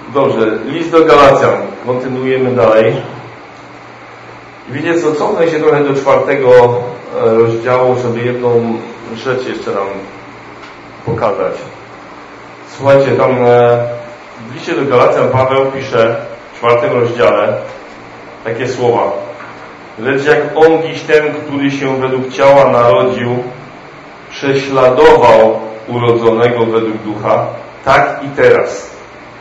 Dobrze, list do Galacjan. Kontynuujemy dalej. I wiecie co, cofnę się trochę do 4 rozdziału, żeby jedną rzecz jeszcze nam pokazać. Słuchajcie, tam w liście do Galacjan Paweł pisze w 4 rozdziale takie słowa. Lecz jak on dziś ten, który się według ciała narodził, prześladował urodzonego według ducha, tak i teraz.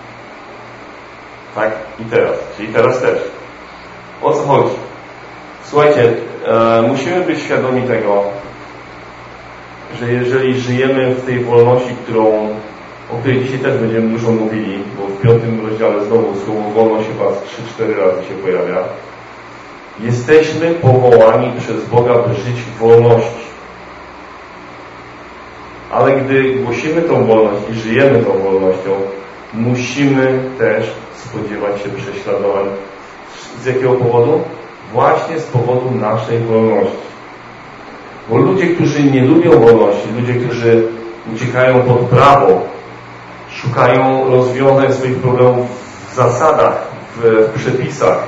Tak i teraz. Czyli teraz też. O co chodzi? Słuchajcie, musimy być świadomi tego, że jeżeli żyjemy w tej wolności, o której dzisiaj też będziemy dużo mówili, bo w 5 rozdziale znowu słowo wolność chyba 3-4 razy się pojawia, jesteśmy powołani przez Boga, by żyć w wolności. Ale gdy głosimy tą wolność i żyjemy tą wolnością, musimy też spodziewać się prześladowań. Z jakiego powodu? Właśnie z powodu naszej wolności. Bo ludzie, którzy nie lubią wolności, ludzie, którzy uciekają pod prawo, szukają rozwiązań swoich problemów w zasadach, w przepisach,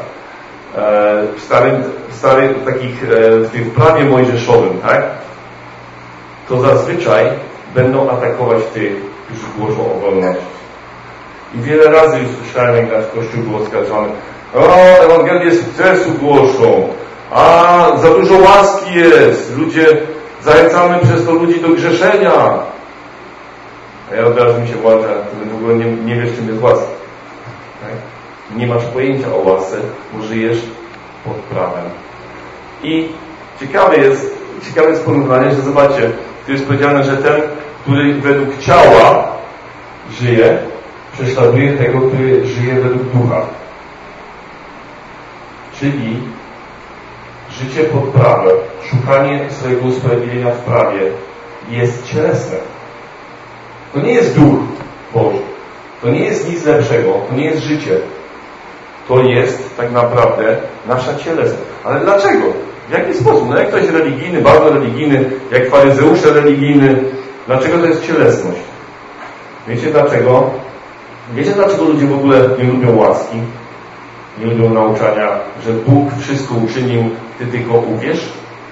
w prawie mojżeszowym, tak? To zazwyczaj będą atakować tych, którzy głoszą o wolności. I wiele razy już słyszałem, jak nasz Kościół był oskarżony: Ewangelię sukcesu głoszą, a za dużo łaski jest, zachęcamy przez to ludzi do grzeszenia. A ja od razu mi się włącza, ty w ogóle nie wiesz, czym jest łaska. Tak? Nie masz pojęcia o łasce, bo żyjesz pod prawem. I ciekawe jest porównanie, że zobaczcie, tu jest powiedziane, że ten, który według ciała żyje, prześladuje tego, który żyje według ducha. Czyli życie pod prawem, szukanie swojego usprawiedliwienia w prawie jest cielesne. To nie jest duch Boży. To nie jest nic lepszego. To nie jest życie. To jest tak naprawdę nasza cielesność. Ale dlaczego? W jaki sposób? No jak ktoś religijny, bardzo religijny, jak faryzeusze religijny, dlaczego to jest cielesność? Wiecie dlaczego? Wiecie dlaczego ludzie w ogóle nie lubią łaski? Nie lubią nauczania, że Bóg wszystko uczynił, ty tylko uwierz?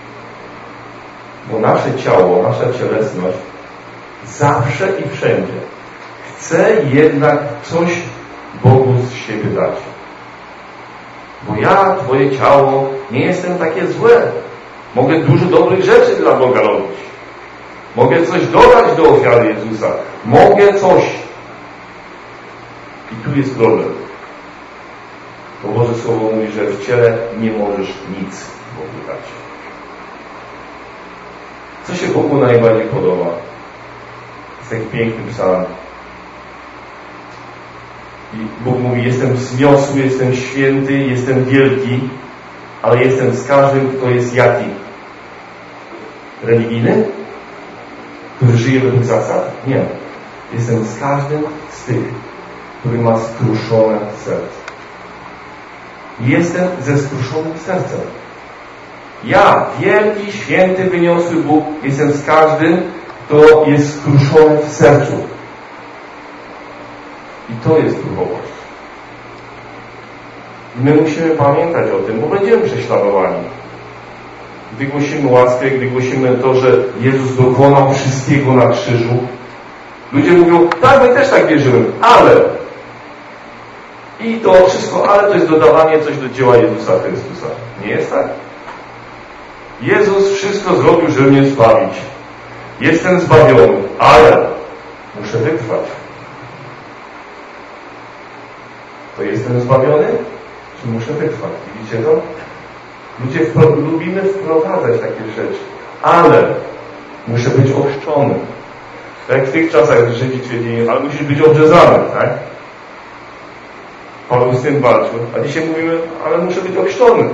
Bo nasze ciało, nasza cielesność zawsze i wszędzie chce jednak coś Bogu z siebie dać. Bo ja, twoje ciało, nie jestem takie złe. Mogę dużo dobrych rzeczy dla Boga robić. Mogę coś dodać do ofiary Jezusa. Mogę coś. I tu jest problem. Bo Boże Słowo mówi, że w ciele nie możesz nic Bogu dać. Co się Bogu najbardziej podoba? Jest taki piękny psalm. I Bóg mówi: jestem wzniosły, jestem święty, jestem wielki, ale jestem z każdym, kto jest jaki? Religijny? Który żyje według zasad? Nie. Jestem z każdym z tych, który ma skruszone serce. Jestem ze skruszonym sercem. Ja, wielki, święty, wyniosły Bóg, jestem z każdym, kto jest skruszony w sercu. I to jest duchowość. I my musimy pamiętać o tym, bo będziemy prześladowani. Gdy głosimy łaskę, gdy głosimy to, że Jezus dokonał wszystkiego na krzyżu, ludzie mówią: tak, my też tak wierzymy, ale... I to wszystko, ale to jest dodawanie coś do dzieła Jezusa Chrystusa. Nie jest tak? Jezus wszystko zrobił, żeby mnie zbawić. Jestem zbawiony, ale muszę wytrwać. To jestem zbawiony? Czy muszę wytrwać? Widzicie to? Ludzie lubimy wprowadzać takie rzeczy. Ale muszę być ochrzczony. Tak jak w tych czasach Żydzi twierdzili: ale musisz być obrzezany, tak? Paweł z tym walczył. A dzisiaj mówimy: ale muszę być ochrzczony.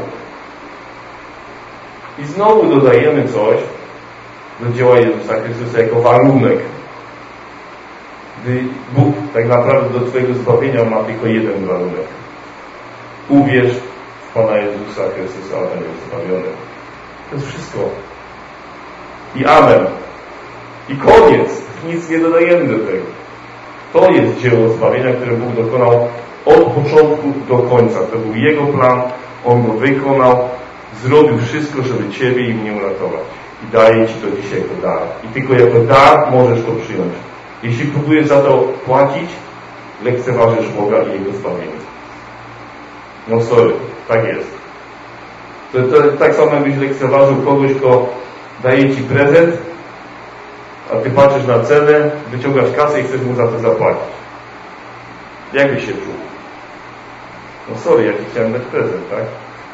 I znowu dodajemy coś do dzieła Jezusa Chrystusa jako warunek. Gdy Bóg tak naprawdę do twojego zbawienia ma tylko jeden warunek. Uwierz w Pana Jezusa Chrystusa, a będziesz zbawiony. To jest wszystko. I amen. I koniec. Nic nie dodajemy do tego. To jest dzieło zbawienia, które Bóg dokonał od początku do końca. To był Jego plan, On go wykonał, zrobił wszystko, żeby Ciebie i mnie uratować. I daje Ci to dzisiaj jako dar. I tylko jako dar możesz to przyjąć. Jeśli próbujesz za to płacić, lekceważysz Boga i Jego zbawienie. No sorry, tak jest. To tak samo jakbyś lekceważył kogoś, kto daje Ci prezent, a Ty patrzysz na cenę, wyciągasz kasę i chcesz mu za to zapłacić. Jak byś się czuł? No sorry, ja Ci chciałem dać prezent, tak?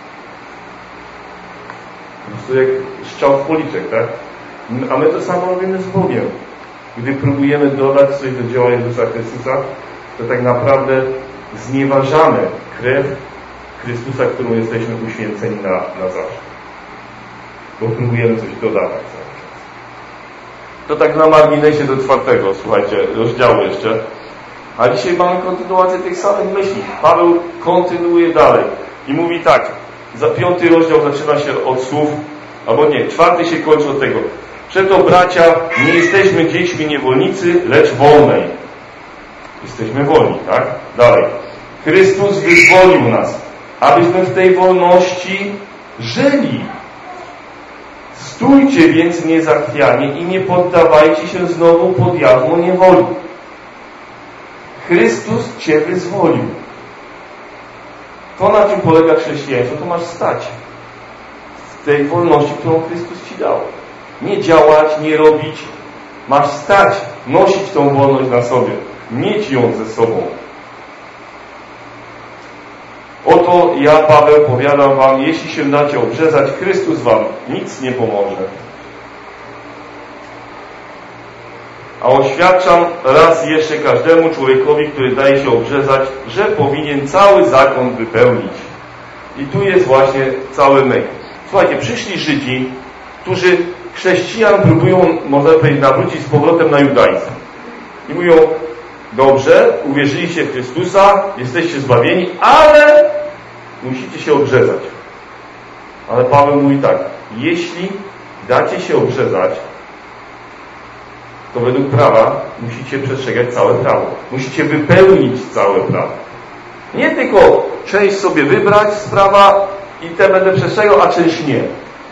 Po prostu jak strzał w policzek, tak? A my to samo robimy z Bogiem. Gdy próbujemy dodać coś do dzieła Jezusa Chrystusa, to tak naprawdę znieważamy krew Chrystusa, którą jesteśmy uświęceni na zawsze. Bo próbujemy coś dodawać cały czas. To tak na marginesie do 4, słuchajcie, rozdziału jeszcze. A dzisiaj mamy kontynuację tych samych myśli. Paweł kontynuuje dalej i mówi tak. Za 5 rozdział zaczyna się od słów, albo nie, 4 się kończy od tego. Przeto, bracia, nie jesteśmy dziećmi niewolnicy, lecz wolnej. Jesteśmy wolni, tak? Dalej. Chrystus wyzwolił nas, abyśmy w tej wolności żyli. Stójcie więc niezachwianie i nie poddawajcie się znowu pod jarzmo niewoli. Chrystus Cię wyzwolił. To, na czym polega chrześcijaństwo, to masz stać w tej wolności, którą Chrystus Ci dał. Nie działać, nie robić. Masz stać, nosić tą wolność na sobie. Mieć ją ze sobą. Oto ja, Paweł, powiadam wam, jeśli się dacie obrzezać, Chrystus wam nic nie pomoże. A oświadczam raz jeszcze każdemu człowiekowi, który daje się obrzezać, że powinien cały zakon wypełnić. I tu jest właśnie cały myk. Słuchajcie, przyszli Żydzi, którzy chrześcijan próbują, można powiedzieć, nawrócić z powrotem na judaizm. I mówią, dobrze, uwierzyliście w Chrystusa, jesteście zbawieni, ale musicie się obrzezać. Ale Paweł mówi tak, jeśli dacie się obrzezać, to według prawa musicie przestrzegać całe prawo. Musicie wypełnić całe prawo. Nie tylko część sobie wybrać z prawa i te będę przestrzegał, a część nie.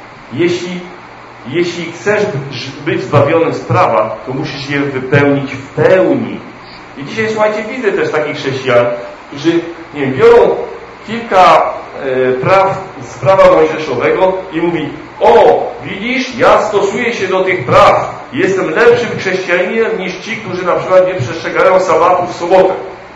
Jeśli chcesz być zbawiony z prawa, to musisz je wypełnić w pełni. I dzisiaj, słuchajcie, widzę też takich chrześcijan, którzy, nie wiem, biorą kilka praw z prawa mojżeszowego i mówi, o, widzisz, ja stosuję się do tych praw. Jestem lepszym chrześcijaninem niż ci, którzy na przykład nie przestrzegają sabatu w sobotę.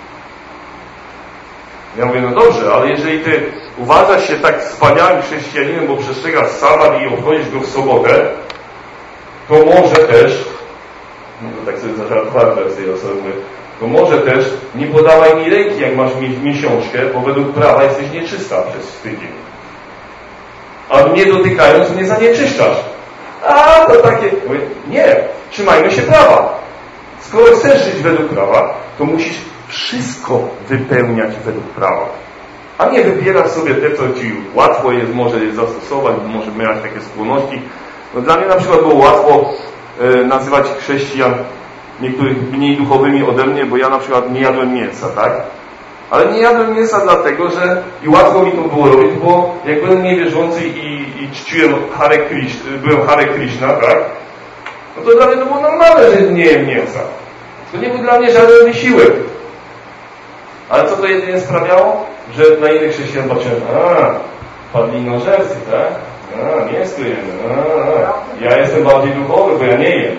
Ja mówię, no dobrze, ale jeżeli ty uważasz się tak wspaniałym chrześcijaninem, bo przestrzegasz sabat i obchodzisz go w sobotę, to może też, no to tak sobie zażartowałem z tej osoby, mówię, to może też nie podawaj mi ręki, jak masz miesiączkę, bo według prawa jesteś nieczysta przez tydzień. A mnie dotykając, mnie zanieczyszczasz. A, to takie... Mówię, nie, trzymajmy się prawa. Skoro chcesz żyć według prawa, to musisz wszystko wypełniać według prawa. A nie wybierasz sobie te, co ci łatwo jest może je zastosować, bo może mieć takie skłonności. No dla mnie na przykład było łatwo nazywać chrześcijan niektórych mniej duchowymi ode mnie, bo ja na przykład nie jadłem mięsa, tak? Ale nie jadłem mięsa dlatego, że i łatwo mi to było robić, bo jak byłem niewierzący i czciłem byłem Hare Krishna, tak? No to dla mnie to było normalne, że nie jem mięsa. To nie był dla mnie żaden wysiłek. Ale co to jedynie sprawiało? Że na innych chrześcijan patrzyłem, padli nożercy, tak? Mięsko jemy. Ja jestem bardziej duchowy, bo ja nie jem.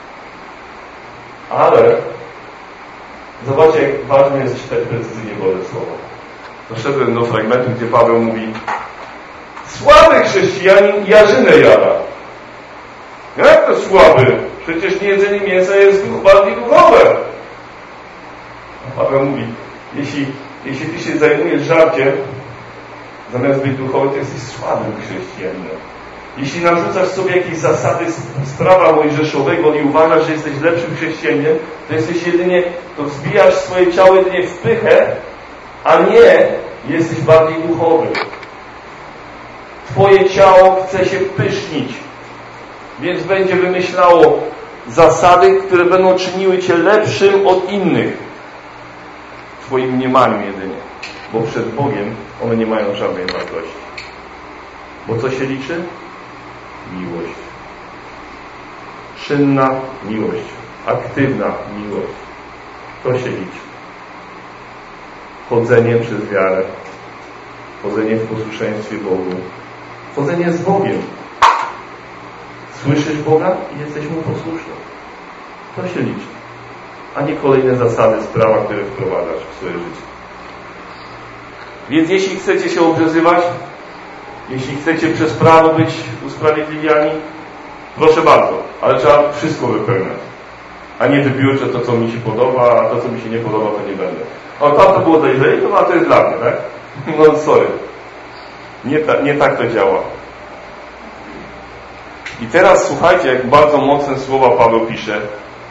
Ale zobaczcie, jak ważne jest czytać precyzyjnie Boże Słowo. Doszedłem do fragmentu, gdzie Paweł mówi, słaby chrześcijanin jarzynę jada. Jak to słaby? Przecież niejedzenie mięsa jest bardziej duchowe. A Paweł mówi, jeśli ty się zajmujesz żarciem, zamiast być duchowy, to jesteś słabym chrześcijaninem. Jeśli narzucasz sobie jakieś zasady z prawa mojżeszowego i uważasz, że jesteś lepszym chrześcijaninem, to jesteś jedynie, to wzbijasz swoje ciało jedynie w pychę, a nie jesteś bardziej duchowy. Twoje ciało chce się pysznić, więc będzie wymyślało zasady, które będą czyniły cię lepszym od innych. w Twoim mniemaniu jedynie, bo przed Bogiem one nie mają żadnej wartości. Bo co się liczy? Miłość. Czynna miłość. Aktywna miłość. To się liczy. Chodzenie przez wiarę. Chodzenie w posłuszeństwie Bogu. Chodzenie z Bogiem. Słyszysz Boga i jesteś Mu posłuszny. To się liczy. A nie kolejne zasady z prawa, które wprowadzasz w swoje życie. Więc jeśli chcecie się obrzezywać, jeśli chcecie przez prawo być usprawiedliwiani, proszę bardzo, ale trzeba wszystko wypełniać. A nie wybiórczo to, co mi się podoba, a to, co mi się nie podoba, to nie będę. O, tam to było dla Izraeli, no a to jest dla mnie, tak? No sorry. Nie tak to działa. I teraz słuchajcie, jak bardzo mocne słowa Paweł pisze.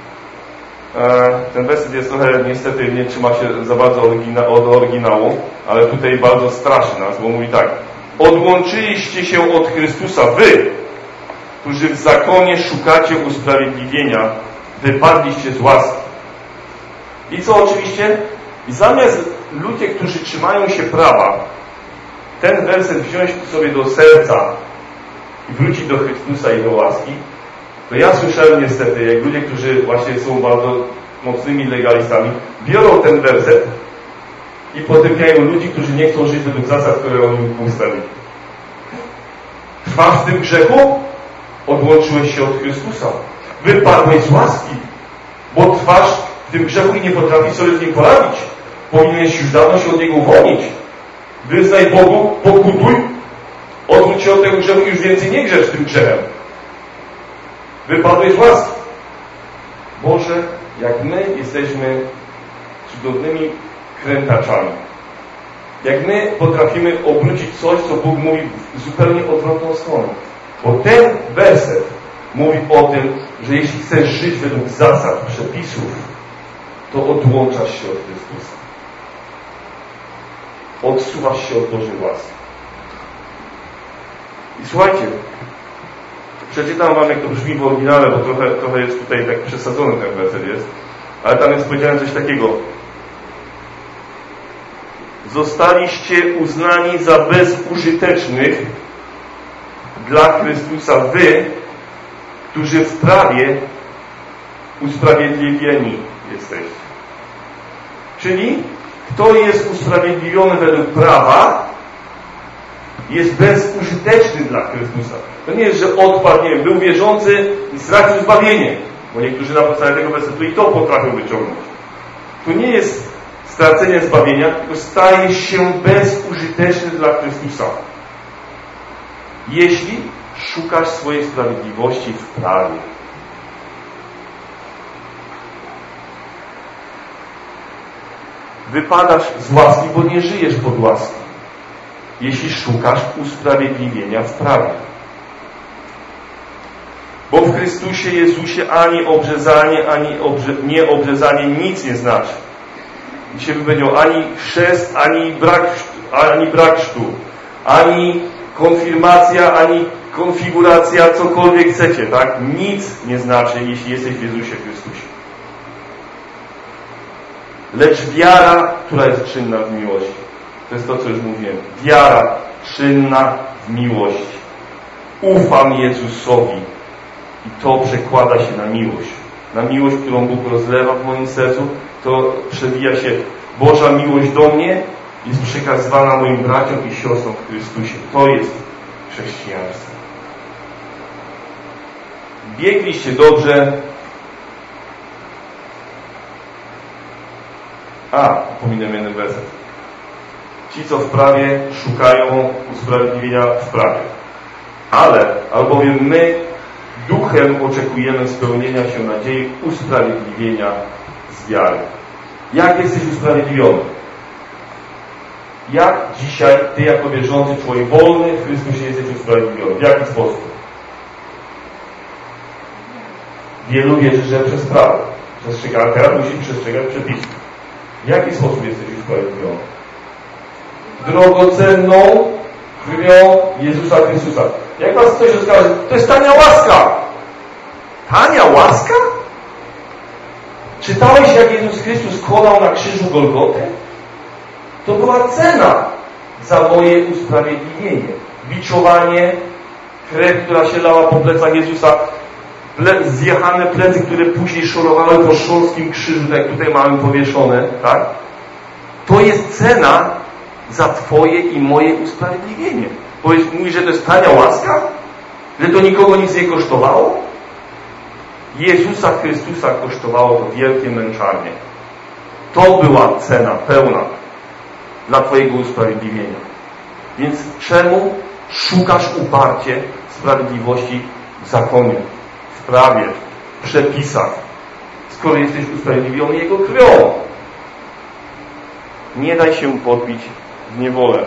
Ten werset jest trochę, niestety, nie trzyma się za bardzo od oryginału, ale tutaj bardzo straszy nas, bo mówi tak. Odłączyliście się od Chrystusa wy, którzy w zakonie szukacie usprawiedliwienia, wypadliście z łaski. I co oczywiście? I zamiast ludzie, którzy trzymają się prawa, ten werset wziąć sobie do serca i wrócić do Chrystusa i do łaski, to ja słyszałem niestety, jak ludzie, którzy właśnie są bardzo mocnymi legalistami, biorą ten werset i potępiają ludzi, którzy nie chcą żyć według zasad, które on im ustalił. Trwasz w tym grzechu? Odłączyłeś się od Chrystusa. Wypadłeś z łaski, bo trwasz w tym grzechu i nie potrafisz sobie z nim poradzić. Powinieneś już dawno się od niego uwolnić. Wyznaj Bogu, pokutuj, odwróć się od tego grzechu i już więcej nie grzesz tym grzechem. Wypadłeś z łaski. Boże, jak my jesteśmy cudownymi krętaczami. Jak my potrafimy obrócić coś, co Bóg mówi w zupełnie odwrotną stronę. Bo ten werset mówi o tym, że jeśli chcesz żyć według zasad, przepisów, to odłączasz się od Chrystusa. Odsuwasz się od Bożej łaski. I słuchajcie, przeczytam wam, jak to brzmi w oryginale, bo trochę jest tutaj tak przesadzony ten werset jest, ale tam jest powiedziane coś takiego. Zostaliście uznani za bezużytecznych dla Chrystusa wy, którzy w prawie usprawiedliwieni jesteście. Czyli kto jest usprawiedliwiony według prawa, jest bezużyteczny dla Chrystusa. To nie jest, że odpadł, nie wiem, był wierzący i stracił zbawienie, bo niektórzy na podstawie tego wersetu i to potrafią wyciągnąć. To nie jest stracenie zbawienia, tylko stajesz się bezużyteczny dla Chrystusa. Jeśli szukasz swojej sprawiedliwości w prawie. Wypadasz z łaski, bo nie żyjesz pod łaską. Jeśli szukasz usprawiedliwienia w prawie. Bo w Chrystusie Jezusie ani obrzezanie, ani nieobrzezanie nic nie znaczy. Dzisiaj by powiedział, ani chrzest, ani brak chrztu, ani konfirmacja, ani konfiguracja, cokolwiek chcecie, tak? Nic nie znaczy, jeśli jesteś w Jezusie Chrystusie. Lecz wiara, która jest czynna w miłości. To jest to, co już mówiłem. Wiara czynna w miłości. Ufam Jezusowi. I to przekłada się na miłość. Na miłość, którą Bóg rozlewa w moim sercu. To przewija się Boża miłość do mnie. Jest przekazywana moim braciom i siostrom w Chrystusie. To jest chrześcijaństwo. Biegliście dobrze. Pominę jeden werset. Ci, co w prawie, szukają usprawiedliwienia w prawie. Albowiem my duchem oczekujemy spełnienia się nadziei usprawiedliwienia z wiary. Jak jesteś usprawiedliwiony? Jak dzisiaj ty jako wierzący człowiek wolny w Chrystusie jesteś usprawiedliwiony? W jaki sposób? Wielu wierzy, że przez prawo. Przestrzeganka musi przestrzegać przepisów. W jaki sposób jesteś usprawiedliwiony? Drogocenną krwią Jezusa Chrystusa. Jak was ktoś oskarży, to jest tania łaska. Tania łaska? Czytałeś, jak Jezus Chrystus konał na krzyżu Golgotę? To była cena za moje usprawiedliwienie. Biczowanie, krew, która się lała po plecach Jezusa, zjechane plecy, które później szorowały po szolskim krzyżu, tak jak tutaj mamy powieszone, tak? To jest cena za Twoje i moje usprawiedliwienie. Mówisz, że to jest tania łaska? Że to nikogo nic nie kosztowało? Jezusa Chrystusa kosztowało to wielkie męczarnie. To była cena pełna dla Twojego usprawiedliwienia. Więc czemu szukasz uparcie sprawiedliwości w zakonie, w prawie, w przepisach, skoro jesteś usprawiedliwiony Jego krwią? Nie daj się podbić w niewolę.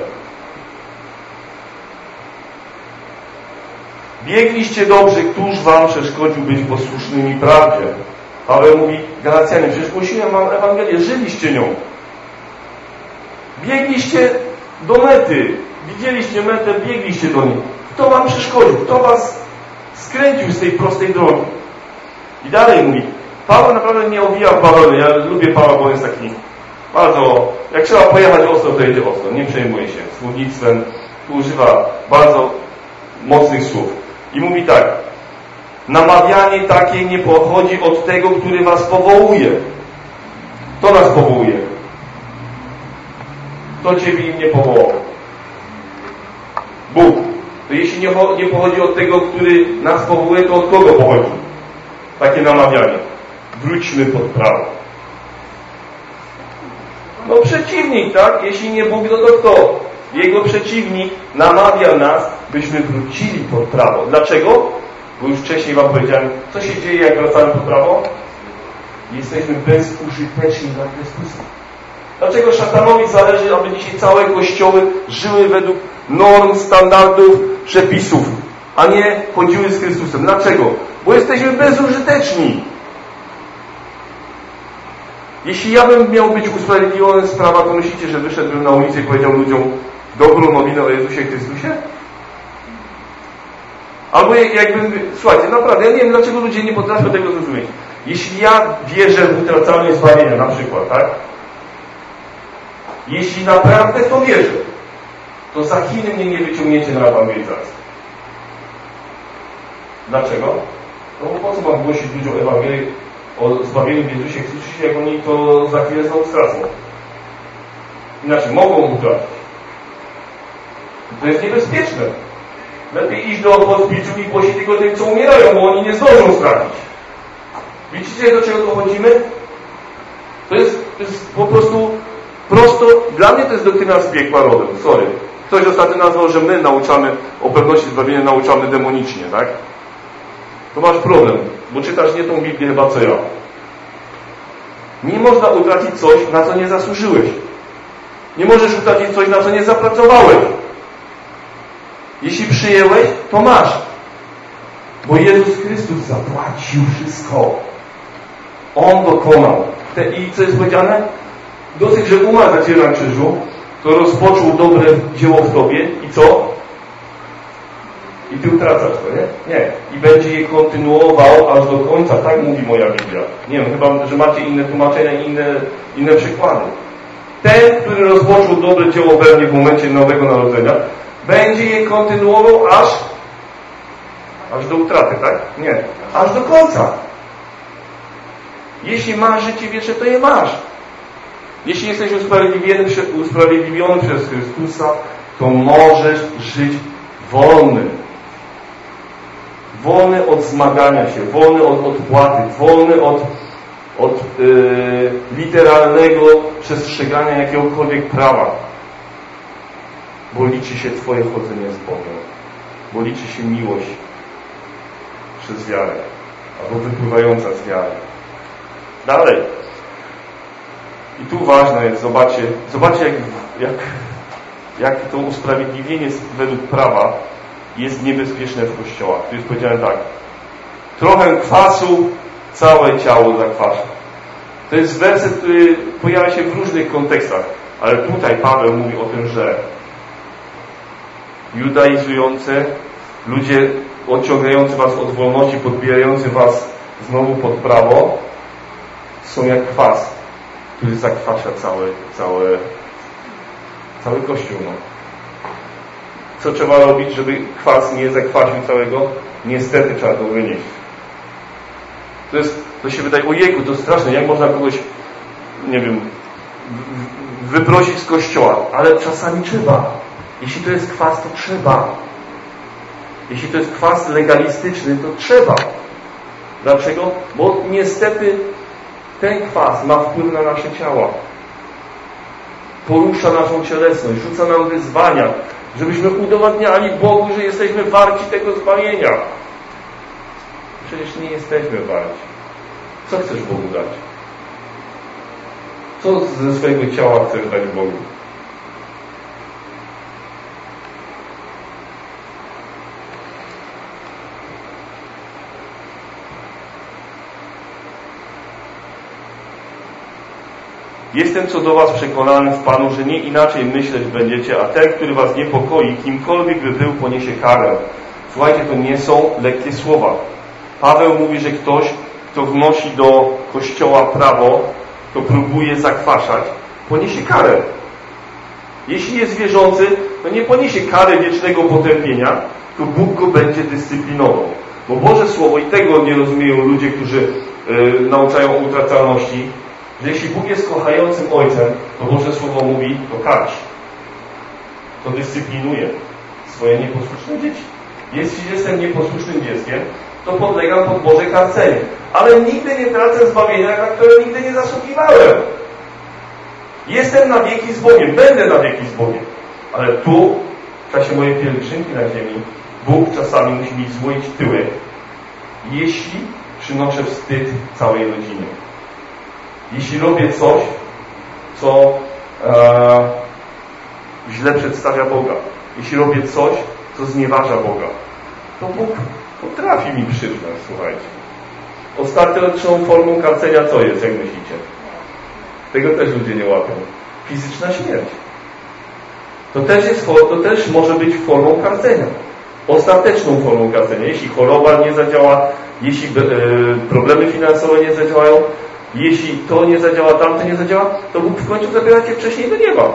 Biegliście dobrze, któż wam przeszkodził być posłusznymi prawdzie? Paweł mówi, Galacjanie, przecież głosiłem wam Ewangelię, żyliście nią. Biegliście do mety, widzieliście metę, biegliście do niej. Kto wam przeszkodził? Kto was skręcił z tej prostej drogi? I dalej mówi, Paweł naprawdę nie owija w bawełnę. Ja lubię Pawła, bo jest taki bardzo, jak trzeba pojechać ostro, to jedzie ostro. Nie przejmuje się słownictwem, używa bardzo mocnych słów. I mówi tak, namawianie takie nie pochodzi od tego, który was powołuje. Kto nas powołuje? Kto Ciebie i mnie powołał? Bóg. To jeśli nie pochodzi od tego, który nas powołuje, to od kogo pochodzi? Takie namawianie. Wróćmy pod prawo. No przeciwnik, tak? Jeśli nie Bóg, no to kto? Jego przeciwnik namawia nas, byśmy wrócili pod prawo. Dlaczego? Bo już wcześniej wam powiedziałem, co się dzieje, jak wracamy pod prawo? Jesteśmy bezużyteczni dla Chrystusa. Dlaczego szatanowi zależy, aby dzisiaj całe kościoły żyły według norm, standardów, przepisów, a nie chodziły z Chrystusem? Dlaczego? Bo jesteśmy bezużyteczni. Jeśli ja bym miał być usprawiedliwiony z prawa, to myślicie, że wyszedłbym na ulicę i powiedział ludziom dobrą nowinę o Jezusie Chrystusie? Albo jakbym... Słuchajcie, naprawdę, ja nie wiem, dlaczego ludzie nie potrafią tego zrozumieć. Jeśli ja wierzę w utracalne zbawienie, na przykład, tak? Jeśli naprawdę w to wierzę, to za Chiny mnie nie wyciągniecie na ewangelizację. Dlaczego? No bo po co mam głosić ludziom Ewangelię o zbawieniu w Jezusie Chrystusie, jak oni to za chwilę znowu stracą? Inaczej, mogą utracić. To jest niebezpieczne. Lepiej iść do hospicjum i głosić tylko tych, co umierają, bo oni nie zdążą stracić. Widzicie, do czego dochodzimy? To jest po prostu prosto, dla mnie to jest doktryna z piekła rodem, sorry. Ktoś ostatnio nazwał, że my nauczamy o pewności zbawienia, nauczamy demonicznie, tak? To masz problem, bo czytasz nie tą Biblię chyba co ja. Nie można utracić coś, na co nie zasłużyłeś. Nie możesz utracić coś, na co nie zapracowałeś. Jeśli przyjęłeś, to masz. Bo Jezus Chrystus zapłacił wszystko. On dokonał. I co jest powiedziane? Dosyć, że umarł za Ciebie na krzyżu, to rozpoczął dobre dzieło w Tobie i co? I Ty utracasz to, nie? Nie. I będzie je kontynuował aż do końca. Tak mówi moja Biblia. Nie wiem, chyba, że macie inne tłumaczenia i inne przykłady. Ten, który rozpoczął dobre dzieło we mnie w momencie nowego narodzenia, będzie je kontynuował aż do utraty, tak? Nie. Aż do końca. Jeśli masz życie wieczne, to je masz. Jeśli jesteś usprawiedliwiony przez Chrystusa, to możesz żyć wolny. Wolny od zmagania się, wolny od odpłaty, wolny od literalnego przestrzegania jakiegokolwiek prawa. Bo liczy się Twoje chodzenie z Bogiem. Bo liczy się miłość przez wiarę. Albo wypływająca z wiary. Dalej. I tu ważne jest, zobaczcie jak to usprawiedliwienie według prawa jest niebezpieczne w kościołach. Tu jest powiedziane tak. Trochę kwasu, całe ciało zakwasza. To jest werset, który pojawia się w różnych kontekstach. Ale tutaj Paweł mówi o tym, że judaizujące, ludzie odciągający was od wolności, podbijający was znowu pod prawo, są jak kwas, który zakwasza Cały Kościół, no. Co trzeba robić, żeby kwas nie zakwasił całego? Niestety trzeba to wynieść. To się wydaje, ojejku, to straszne, jak można kogoś, nie wiem, wyprosić z kościoła, ale czasami trzeba. Jeśli to jest kwas, to trzeba. Jeśli to jest kwas legalistyczny, to trzeba. Dlaczego? Bo niestety ten kwas ma wpływ na nasze ciała. Porusza naszą cielesność, rzuca nam wyzwania, żebyśmy udowadniali Bogu, że jesteśmy warci tego zbawienia. Przecież nie jesteśmy warci. Co chcesz Bogu dać? Co ze swojego ciała chcesz dać Bogu? Jestem co do was przekonany w Panu, że nie inaczej myśleć będziecie, a ten, który was niepokoi, kimkolwiek by był, poniesie karę. Słuchajcie, to nie są lekkie słowa. Paweł mówi, że ktoś, kto wnosi do Kościoła prawo, kto próbuje zakwaszać, poniesie karę. Jeśli jest wierzący, to nie poniesie kary wiecznego potępienia, to Bóg go będzie dyscyplinował. Bo Boże Słowo, i tego nie rozumieją ludzie, którzy nauczają o utracalności, że jeśli Bóg jest kochającym Ojcem, to Boże Słowo mówi, to karć. To dyscyplinuje swoje nieposłuszne dzieci. Jeśli jestem nieposłusznym dzieckiem, to podlegam pod Boże karcenie. Ale nigdy nie tracę zbawienia, na które nigdy nie zasługiwałem. Jestem na wieki z Bogiem, będę na wieki z Bogiem. Ale tu, w czasie mojej pielgrzymki na ziemi, Bóg czasami musi mi złoić tyłek, jeśli przynoszę wstyd całej rodzinie. Jeśli robię coś, co źle przedstawia Boga. Jeśli robię coś, co znieważa Boga, to Bóg potrafi mi przyznać, słuchajcie. Ostateczną formą karcenia co jest, jak myślicie? Tego też ludzie nie łapią. Fizyczna śmierć. To też może być formą karcenia. Ostateczną formą karcenia. Jeśli choroba nie zadziała, jeśli problemy finansowe nie zadziałają, jeśli to nie zadziała, tamto nie zadziała, to Bóg w końcu zabiera cię wcześniej do nieba.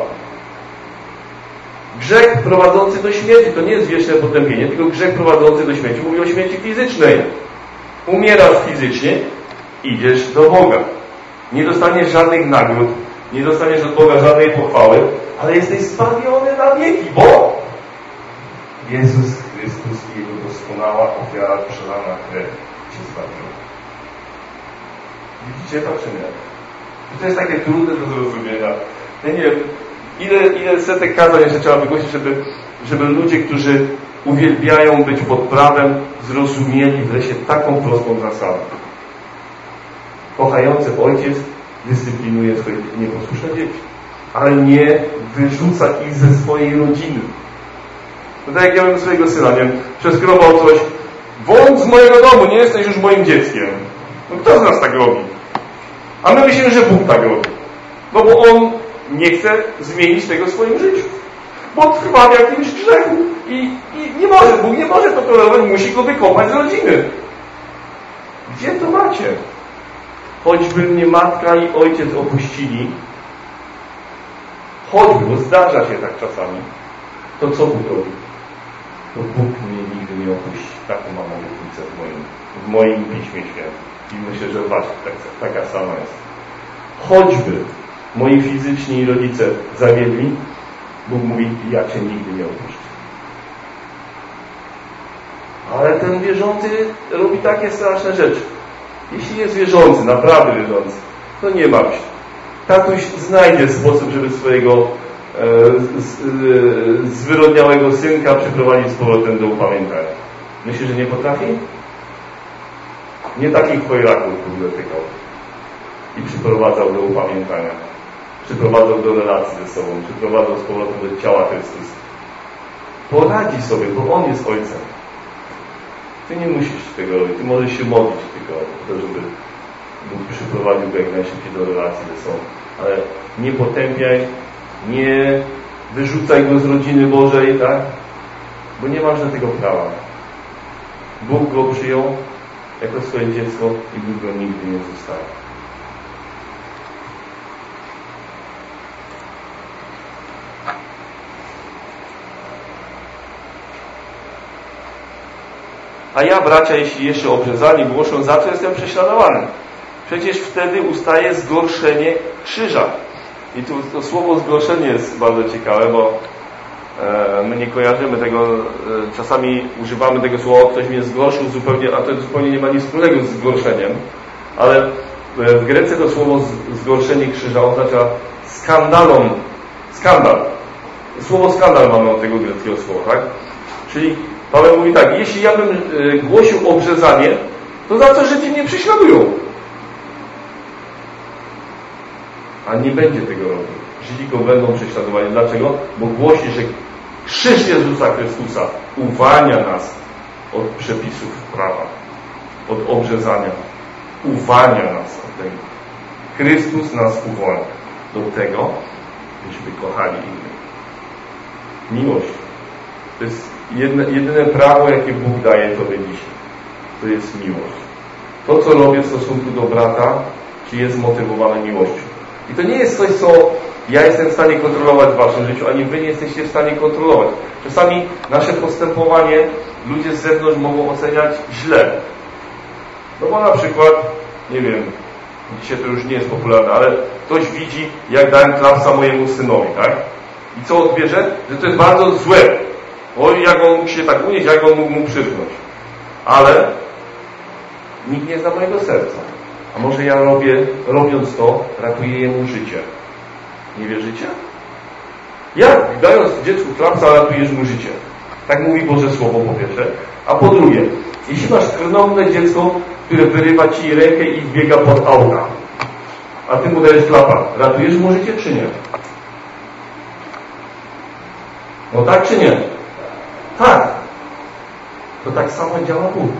Grzech prowadzący do śmierci to nie jest wieczne potępienie, tylko grzech prowadzący do śmierci mówi o śmierci fizycznej. Umierasz fizycznie, idziesz do Boga. Nie dostaniesz żadnych nagród, nie dostaniesz od Boga żadnej pochwały, ale jesteś zbawiony na wieki, bo Jezus Chrystus i Jego doskonała ofiara przelana krew cię zbawiła. Widzicie to, czy nie? I to jest takie trudne do zrozumienia. Ja nie wiem, ile setek kazań jeszcze trzeba wygłosić, żeby ludzie, którzy uwielbiają być pod prawem, zrozumieli wreszcie taką prostą zasadę. Kochający Ojciec dyscyplinuje swoje nieposłuszne dzieci, ale nie wyrzuca ich ze swojej rodziny. No tak jak ja bym swojego syna, nie wiem, przeskrobał coś, wąt z mojego domu, nie jesteś już moim dzieckiem. No kto z nas tak robi? A my myślimy, że Bóg tak robi. No bo On nie chce zmienić tego w swoim życiu. Bo trwa w jakimś grzechu. I nie może, Bóg nie może to tolerować, musi go wykopać z rodziny. Gdzie to macie? Choćby mnie matka i ojciec opuścili, choćby, bo zdarza się tak czasami, to co Bóg robi? To Bóg mnie nigdy nie opuści. Taką mam obietnicę w moim Piśmie Świętym. I myślę, że wasza taka sama jest. Choćby moi fizyczni rodzice zawiedli, Bóg mówi, ja cię nigdy nie opuszczę. Ale ten wierzący robi takie straszne rzeczy. Jeśli jest wierzący, naprawdę wierzący, to nie martw się. Tatuś znajdzie sposób, żeby swojego zwyrodniałego synka przyprowadzić z powrotem do upamiętania. Myślisz, że nie potrafi? Nie takich chojraków dotykał i przyprowadzał do upamiętania. Przyprowadzał do relacji ze sobą, przyprowadzał z powrotem do ciała Chrystusa. Poradzi sobie, bo On jest Ojcem. Ty nie musisz tego robić, ty możesz się modlić tylko o to, żeby Bóg przyprowadził go jak najszybciej do relacji ze sobą. Ale nie potępiaj, nie wyrzucaj go z rodziny Bożej, tak? Bo nie masz do tego prawa. Bóg go przyjął jako swoje dziecko i Bóg go nigdy nie zostawi. A ja, bracia, jeśli jeszcze obrzezanie głoszę, za co jestem prześladowany? Przecież wtedy ustaje zgorszenie krzyża. I tu to słowo zgorszenie jest bardzo ciekawe, bo my nie kojarzymy tego, czasami używamy tego słowa, ktoś mnie zgorszył zupełnie, a to zupełnie nie ma nic wspólnego z zgorszeniem, ale w Grece to słowo zgorszenie krzyża oznacza skandal. Słowo skandal mamy od tego greckiego słowa, tak? Czyli Paweł mówi tak, jeśli ja bym głosił obrzezanie, to za co Żydzi mnie prześladują? A nie będzie tego robił. Żydzi go będą prześladowani. Dlaczego? Bo głosi, że krzyż Jezusa Chrystusa uwalnia nas od przepisów prawa, od obrzezania. Uwalnia nas od tego. Chrystus nas uwolnia do tego, byśmy kochali innych. Miłość. To jest jedyne prawo, jakie Bóg daje Tobie dzisiaj. To jest miłość. To, co robię w stosunku do brata, czy jest motywowane miłością. I to nie jest coś, co ja jestem w stanie kontrolować w Waszym życiu, ani Wy nie jesteście w stanie kontrolować. Czasami nasze postępowanie ludzie z zewnątrz mogą oceniać źle. No bo na przykład, nie wiem, dzisiaj to już nie jest popularne, ale ktoś widzi, jak dałem klapsa mojemu synowi, tak? I co odbierze? Że to jest bardzo złe. Oj, jak on mógł się tak unieść, jak on mógł mu przywrócić. Ale nikt nie zna mojego serca. A może ja robiąc to, ratuję jemu życie. Nie wierzycie? Jak dając dziecku klapsa, ratujesz mu życie? Tak mówi Boże Słowo po pierwsze. A po drugie, jeśli masz krnąbne dziecko, które wyrywa Ci rękę i biega pod auta, a Ty mu dajesz klapa, ratujesz mu życie czy nie? No tak czy nie? Tak. To tak samo działa Bóg.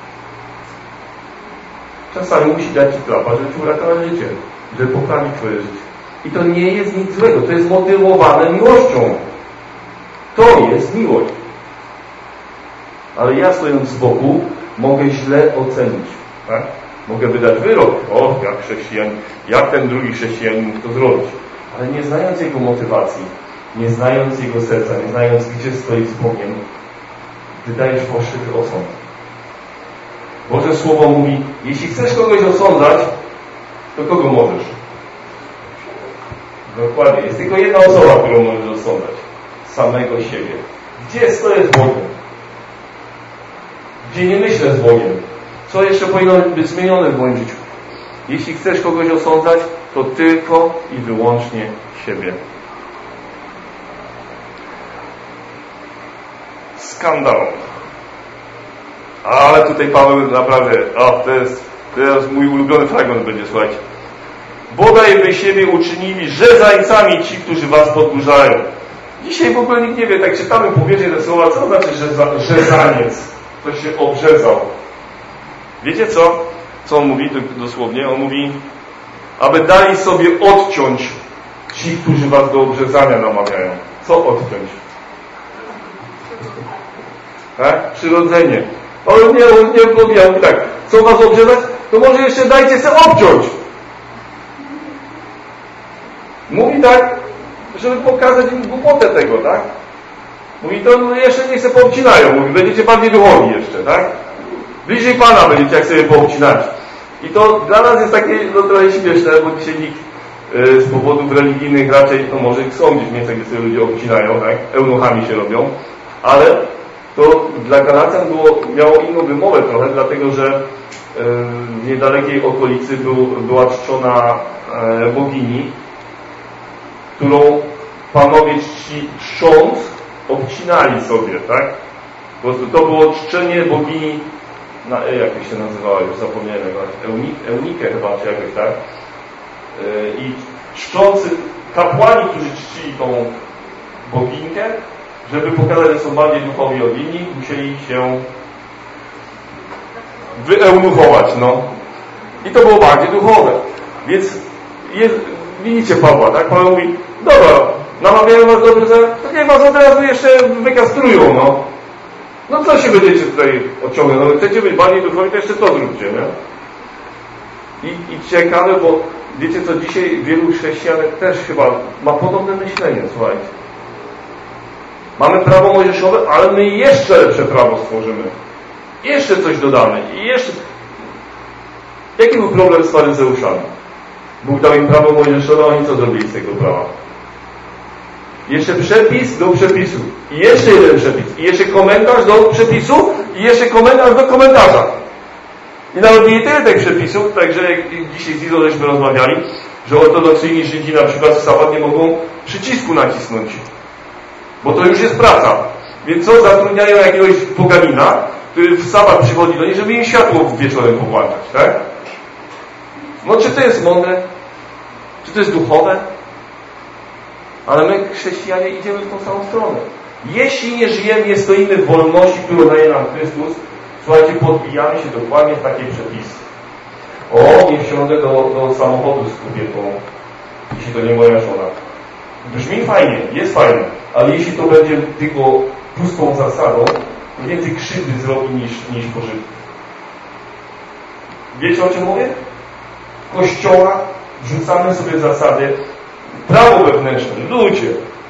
Czasami musi dać Ci klapa, żeby Ci uratować życie, żeby poprawić Twoje życie. I to nie jest nic złego, to jest motywowane miłością. To jest miłość. Ale ja stojąc z boku mogę źle ocenić. Tak? Mogę wydać wyrok. O, jak chrześcijanin, jak ten drugi chrześcijanin mógł to zrobić. Ale nie znając jego motywacji, nie znając jego serca, nie znając gdzie stoi z Bogiem, wydajesz fałszywy osąd. Boże Słowo mówi, jeśli chcesz kogoś osądzać, to kogo możesz? Dokładnie. Jest tylko jedna osoba, którą możesz osądzać. Samego siebie. Gdzie stoję z Bogiem? Gdzie nie myślę z Bogiem? Co jeszcze powinno być zmienione w moim życiu? Jeśli chcesz kogoś osądzać, to tylko i wyłącznie siebie. Skandal. Ale tutaj Paweł naprawdę, to jest mój ulubiony fragment będzie, słuchajcie. Bodaj by siebie uczynili rzezańcami ci, którzy was podburzają. Dzisiaj w ogóle nikt nie wie, tak czytamy powierzchnię te słowa, co znaczy rzezaniec? Ktoś się obrzezał. Wiecie co? Co on mówi dosłownie? On mówi, aby dali sobie odciąć ci, którzy was do obrzezania namawiają. Co odciąć? Tak? Przyrodzenie. On nie podjął tak. Co was obrzezać? To może jeszcze dajcie sobie obciąć. Mówi tak, żeby pokazać im głupotę tego, tak? Mówi, to jeszcze niech sobie poobcinają. Mówi, będziecie bardziej duchowi jeszcze, tak? Bliżej Pana będziecie, jak sobie poobcinać. I to dla nas jest takie trochę śmieszne, bo dzisiaj nikt z powodów religijnych raczej, no może są gdzieś miejsca, gdzie sobie ludzie obcinają, tak? Eunuchami się robią. Ale to dla Galacjan miało inną wymowę trochę, dlatego że w niedalekiej okolicy była czczona bogini, którą panowie czcząc obcinali sobie, tak? Po prostu to było czczenie bogini, jak się nazywała, już zapomniałem, Eunikę chyba, czy jakoś tak. I czczący kapłani, którzy czcili tą boginkę, żeby pokazać, że są bardziej duchowi od inni, musieli się wyeunuchować, no. I to było bardziej duchowe. Więc widzicie Pawła, tak? Paweł mówi, dobra, namawiają was dobrze, to niech was od razu jeszcze wykastrują, no. No co się będziecie tutaj odciągać? No chcecie być bardziej duchowi, to jeszcze to zróbcie, nie? I ciekawe, bo wiecie co, dzisiaj wielu chrześcijanek też chyba ma podobne myślenie, słuchajcie. Mamy prawo mojżeszowe, ale my jeszcze lepsze prawo stworzymy. Jeszcze coś dodamy. I jeszcze... Jaki był problem z faryzeuszami? Bóg dał im prawo mojżeszowe, oni co zrobili z tego prawa? Jeszcze przepis do przepisu. I jeszcze jeden przepis. I jeszcze komentarz do przepisu. I jeszcze komentarz do komentarza. I nawet nie tyle tych przepisów, także jak dzisiaj z Izą żeśmy rozmawiali, że ortodoksyjni Żydzi na przykład w sabat nie mogą przycisku nacisnąć. Bo to już jest praca. Więc co? Zatrudniają jakiegoś poganina, który w sabat przychodzi do niej, żeby im światło wieczorem powłączać, tak? No czy to jest mądre? Czy to jest duchowe? Ale my, chrześcijanie, idziemy w tą samą stronę. Jeśli nie żyjemy, nie stoimy w wolności, którą daje nam Chrystus, słuchajcie, podbijamy się dokładnie w takie przepisy. O, nie wsiądę do samochodu z kobietą, jeśli to nie moja żona. Brzmi fajnie, jest fajnie, ale jeśli to będzie tylko pustą zasadą, to więcej krzywdy zrobi niż pożytku. Wiecie, o czym mówię? W kościołach wrzucamy sobie zasady, prawo wewnętrzne. Ludzie.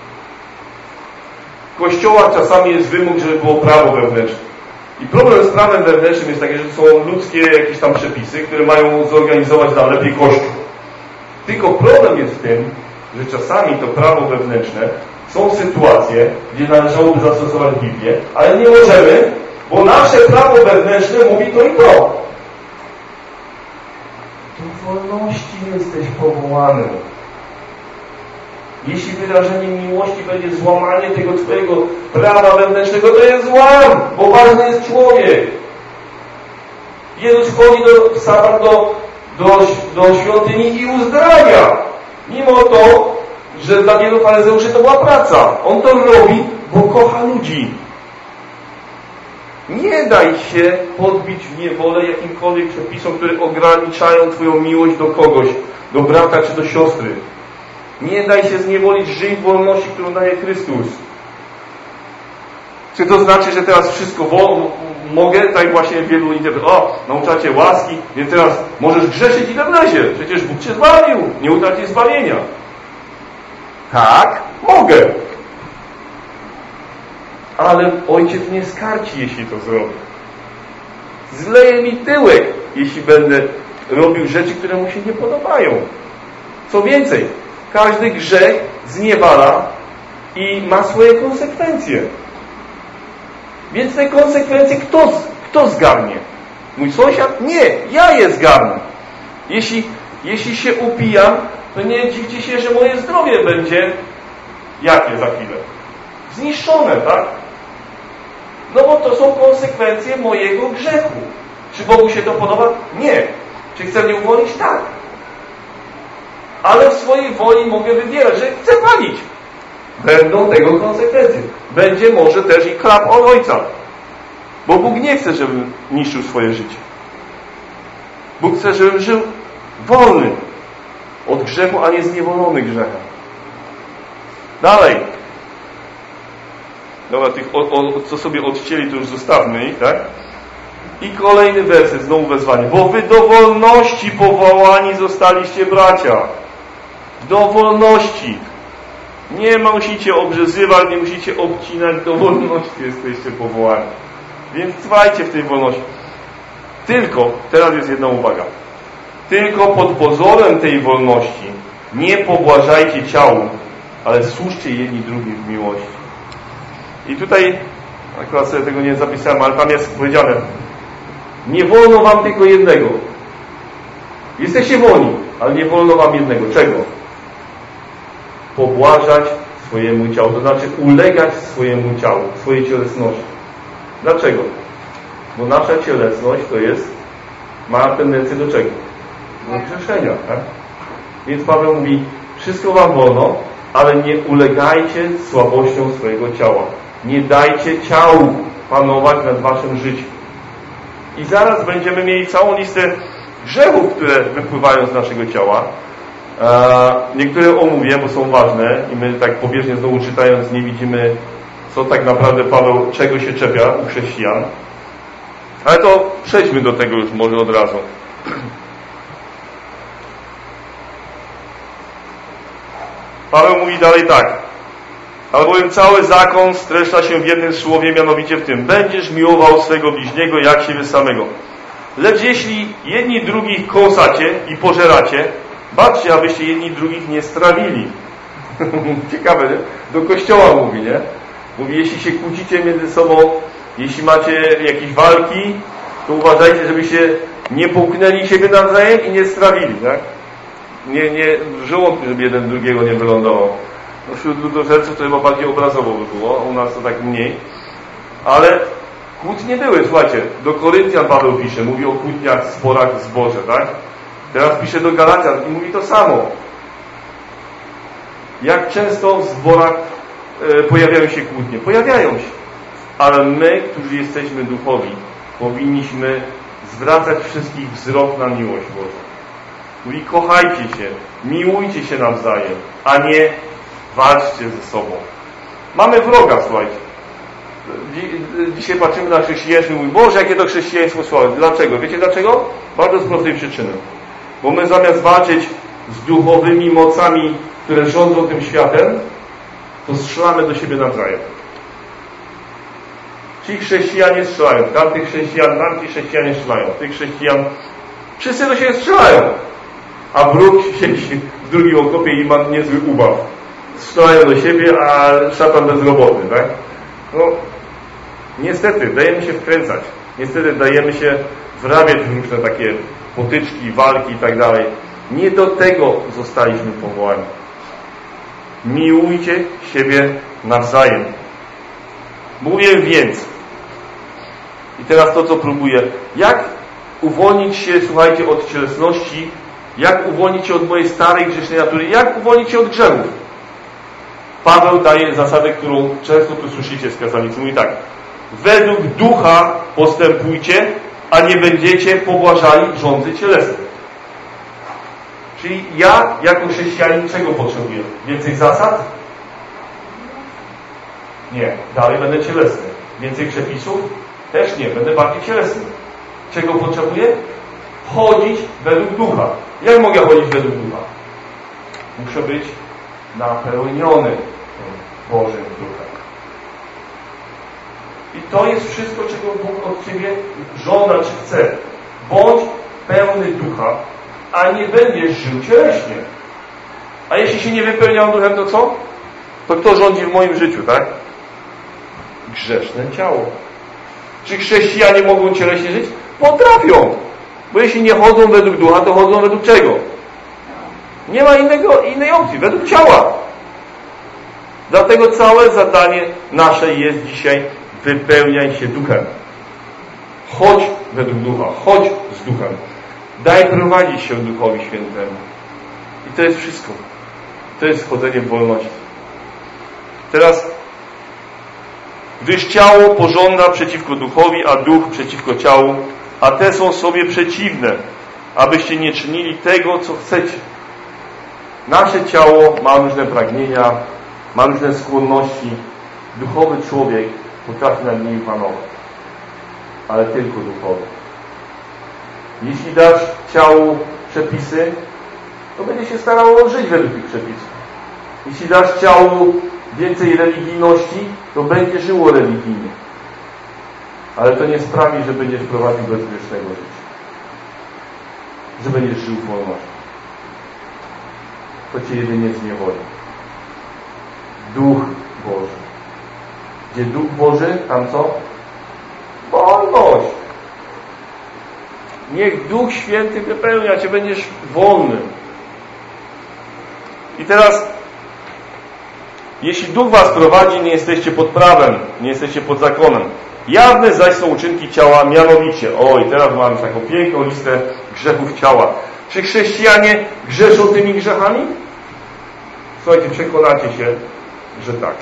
W kościołach czasami jest wymóg, żeby było prawo wewnętrzne. I problem z prawem wewnętrznym jest taki, że to są ludzkie jakieś tam przepisy, które mają zorganizować nam lepiej Kościół. Tylko problem jest w tym, że czasami to prawo wewnętrzne są sytuacje, gdzie należałoby zastosować Biblię, ale nie możemy, bo nasze prawo wewnętrzne mówi to i to. Do wolności jesteś powołany. Jeśli wyrażeniem miłości będzie złamanie tego twojego prawa wewnętrznego, to jest złam, bo ważny jest człowiek. Jezus chodzi w sabat do świątyni i uzdrawia. Mimo to, że dla wielu faryzeuszy to była praca. On to robi, bo kocha ludzi. Nie daj się podbić w niewolę jakimkolwiek przepisom, które ograniczają twoją miłość do kogoś, do brata czy do siostry. Nie daj się zniewolić, żyj w wolności, którą daje Chrystus. Czy to znaczy, że teraz wszystko mogę? Tak właśnie wielu interpretuje. Nauczacie łaski, więc teraz możesz grzeszyć i we wlezie. Przecież Bóg cię zbawił. Nie utracisz zbawienia. Tak, mogę. Ale Ojciec mnie skarci, jeśli to zrobię. Zleje mi tyłek, jeśli będę robił rzeczy, które mu się nie podobają. Co więcej, każdy grzech zniewala i ma swoje konsekwencje. Więc te konsekwencje kto zgarnie? Mój sąsiad? Nie, ja je zgarnę. Jeśli się upijam, to nie dziwcie się, że moje zdrowie będzie jakie za chwilę? Zniszczone, tak? No bo to są konsekwencje mojego grzechu. Czy Bogu się to podoba? Nie. Czy chcę mnie uwolnić? Tak. Ale w swojej woli mogę wybierać, że chcę palić. Będą tego konsekwencje. Będzie może też i chleb od Ojca. Bo Bóg nie chce, żebym niszczył swoje życie. Bóg chce, żebym żył wolny od grzechu, a nie zniewolony grzechem. Dalej. Dobra, tych co sobie odcięli, to już zostawmy ich, tak? I kolejny werset, znowu wezwanie. Bo wy do wolności powołani zostaliście, bracia. Do wolności. Nie musicie obrzezywać, nie musicie obcinać, do wolności jesteście powołani. Więc trwajcie w tej wolności. Tylko, teraz jest jedna uwaga. Tylko pod pozorem tej wolności nie pobłażajcie ciału, ale służcie jedni drugim w miłości. I tutaj, akurat sobie tego nie zapisałem, ale tam jest powiedziane, nie wolno wam tylko jednego. Jesteście wolni, ale nie wolno wam jednego. Czego? Pobłażać swojemu ciału, to znaczy ulegać swojemu ciału, swojej cielesności. Dlaczego? Bo nasza cielesność ma tendencję do czego? Do grzeszenia, tak? Więc Paweł mówi, wszystko wam wolno, ale nie ulegajcie słabością swojego ciała. Nie dajcie ciału panować nad waszym życiem. I zaraz będziemy mieli całą listę grzechów, które wypływają z naszego ciała. Niektóre omówię, bo są ważne i my tak pobieżnie znowu czytając nie widzimy, co tak naprawdę Paweł czego się czepia u chrześcijan. Ale to przejdźmy do tego już może od razu. Paweł mówi dalej tak. Albowiem cały zakon streszcza się w jednym słowie, mianowicie w tym: będziesz miłował swego bliźniego jak siebie samego. Lecz jeśli jedni drugich kąsacie i pożeracie, baczcie, abyście jedni drugich nie strawili. Ciekawe, nie? Do Kościoła mówi, nie? Mówi, jeśli się kłócicie między sobą, jeśli macie jakieś walki, to uważajcie, żeby się nie połknęli siebie nawzajem i nie strawili, tak? Nie w żołądku, żeby jeden drugiego nie wylądował. No, wśród ludożerców to chyba bardziej obrazowo by było, u nas to tak mniej. Ale kłótnie były, słuchajcie. Do Koryntian Paweł pisze, mówi o kłótniach, sporach w zborze, tak? Teraz pisze do Galacjan i mówi to samo. Jak często w zborach pojawiają się kłótnie? Pojawiają się. Ale my, którzy jesteśmy duchowi, powinniśmy zwracać wszystkich wzrok na miłość Bożą. Mówi, kochajcie się, miłujcie się nawzajem, a nie walczcie ze sobą. Mamy wroga, słuchajcie. Dzisiaj patrzymy na chrześcijaństwo i mówimy, Boże, jakie to chrześcijaństwo słabe. Dlaczego? Wiecie dlaczego? Bardzo z prostej przyczyny. Bo my zamiast walczyć z duchowymi mocami, które rządzą tym światem, to strzelamy do siebie nawzajem. Ci chrześcijanie strzelają, tamci chrześcijanie strzelają, tych chrześcijan, wszyscy do siebie strzelają. A wróg siedzi w drugim okopie i ma niezły ubaw. Strzelają do siebie, a szatan bezrobotny, tak? No, niestety, dajemy się wkręcać. Niestety dajemy się wrabiać w różne takie potyczki, walki i tak dalej. Nie do tego zostaliśmy powołani. Miłujcie siebie nawzajem. Mówię więc. I teraz to, co próbuję. Jak uwolnić się, słuchajcie, od cielesności? Jak uwolnić się od mojej starej, grzesznej natury? Jak uwolnić się od grzechów? Paweł daje zasadę, którą często tu słyszycie z kazalnicy. Mówi tak. Według ducha postępujcie, a nie będziecie pobłażali żądzy cielesnej. Czyli ja, jako chrześcijanin, czego potrzebuję? Więcej zasad? Nie. Dalej będę cielesny. Więcej przepisów? Też nie. Będę bardziej cielesny. Czego potrzebuję? Chodzić według ducha. Jak mogę chodzić według ducha? Muszę być napełniony Bożym duchem. I to jest wszystko, czego Bóg od Ciebie żąda, czy chce. Bądź pełny ducha, a nie będziesz żył cieleśnie. A jeśli się nie wypełniam duchem, to co? To kto rządzi w moim życiu, tak? Grzeszne ciało. Czy chrześcijanie mogą cieleśnie żyć? Potrafią. Bo jeśli nie chodzą według ducha, to chodzą według czego? Nie ma innej opcji. Według ciała. Dlatego całe zadanie nasze jest dzisiaj: wypełniaj się duchem. Chodź według ducha. Chodź z duchem. Daj prowadzić się Duchowi Świętemu. I to jest wszystko. To jest chodzenie w wolności. Teraz, gdyż ciało pożąda przeciwko duchowi, a duch przeciwko ciału, a te są sobie przeciwne, abyście nie czynili tego, co chcecie. Nasze ciało ma różne pragnienia, ma różne skłonności. Duchowy człowiek potrafi nad nimi panować. Ale tylko duchowy. Jeśli dasz ciału przepisy, to będzie się starało żyć według tych przepisów. Jeśli dasz ciału więcej religijności, to będzie żyło religijnie. Ale to nie sprawi, że będziesz prowadził bezgrzesznego życia. Że będziesz żył w wolności. To Cię jedynie zniewoli. Duch Boży. Gdzie Duch Boży, tam co? Wolność. Niech Duch Święty wypełnia Cię, będziesz wolny. I teraz, jeśli Duch Was prowadzi, nie jesteście pod prawem, nie jesteście pod zakonem. Jawne zaś są uczynki ciała, mianowicie. I teraz mamy taką piękną listę grzechów ciała. Czy chrześcijanie grzeszą tymi grzechami? Słuchajcie, przekonacie się, że tak.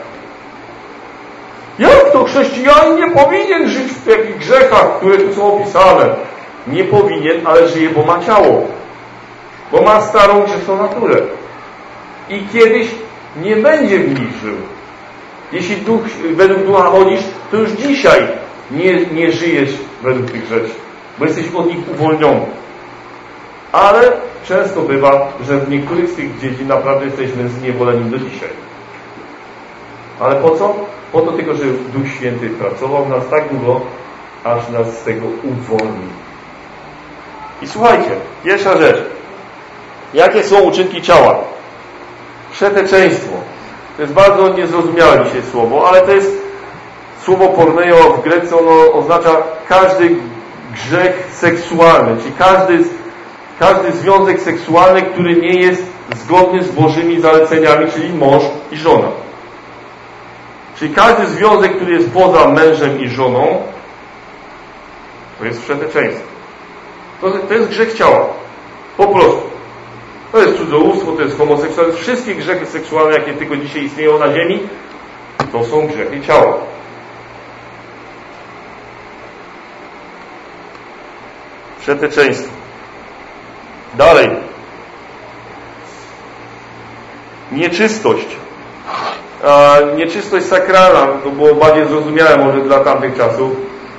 Jak to chrześcijanin nie powinien żyć w takich grzechach, które tu są opisane? Nie powinien, ale żyje, bo ma ciało. Bo ma starą grzeszną naturę. I kiedyś nie będzie w nich żył. Jeśli według ducha chodzisz, to już dzisiaj nie żyjesz według tych rzeczy. Bo jesteś od nich uwolniony. Ale często bywa, że w niektórych z tych dziedzin naprawdę jesteśmy zniewoleni do dzisiaj. Ale po co? Po to tylko, że Duch Święty pracował w nas tak długo, aż nas z tego uwolni. I słuchajcie, pierwsza rzecz. Jakie są uczynki ciała? Przeteczeństwo. To jest bardzo niezrozumiałe dzisiaj słowo, ale to jest słowo porneio w Grece, ono oznacza każdy grzech seksualny, czyli każdy związek seksualny, który nie jest zgodny z Bożymi zaleceniami, czyli mąż i żona. Czyli każdy związek, który jest poza mężem i żoną, to jest przeteczeństwo. To jest grzech ciała. Po prostu. To jest cudzołóstwo, to jest homoseksualizm. Wszystkie grzechy seksualne, jakie tylko dzisiaj istnieją na ziemi, to są grzechy ciała. Przeteczeństwo. Dalej. Nieczystość. Nieczystość sakralna, to było bardziej zrozumiałe może dla tamtych czasów.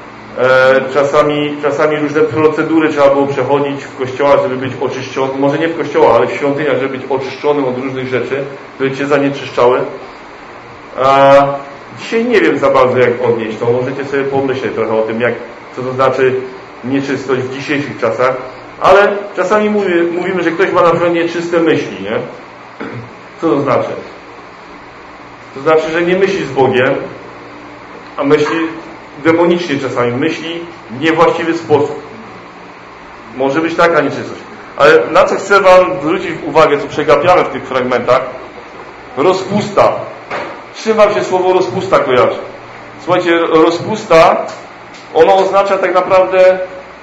Czasami różne procedury trzeba było przechodzić w kościołach, żeby być oczyszczonym, może nie w kościołach, ale w świątyniach, żeby być oczyszczonym od różnych rzeczy, które cię zanieczyszczały. Dzisiaj nie wiem za bardzo, jak odnieść to. Możecie sobie pomyśleć trochę o tym, co to znaczy nieczystość w dzisiejszych czasach, ale czasami mówimy, że ktoś ma na przykład nieczyste myśli, nie? Co to znaczy? To znaczy, że nie myśli z Bogiem, a myśli demonicznie czasami, myśli w niewłaściwy sposób. Może być taka nieczystość. Ale na co chcę wam zwrócić uwagę, co przegapiamy w tych fragmentach? Rozpusta. Czym wam się słowo rozpusta kojarzy? Słuchajcie, rozpusta, ono oznacza tak naprawdę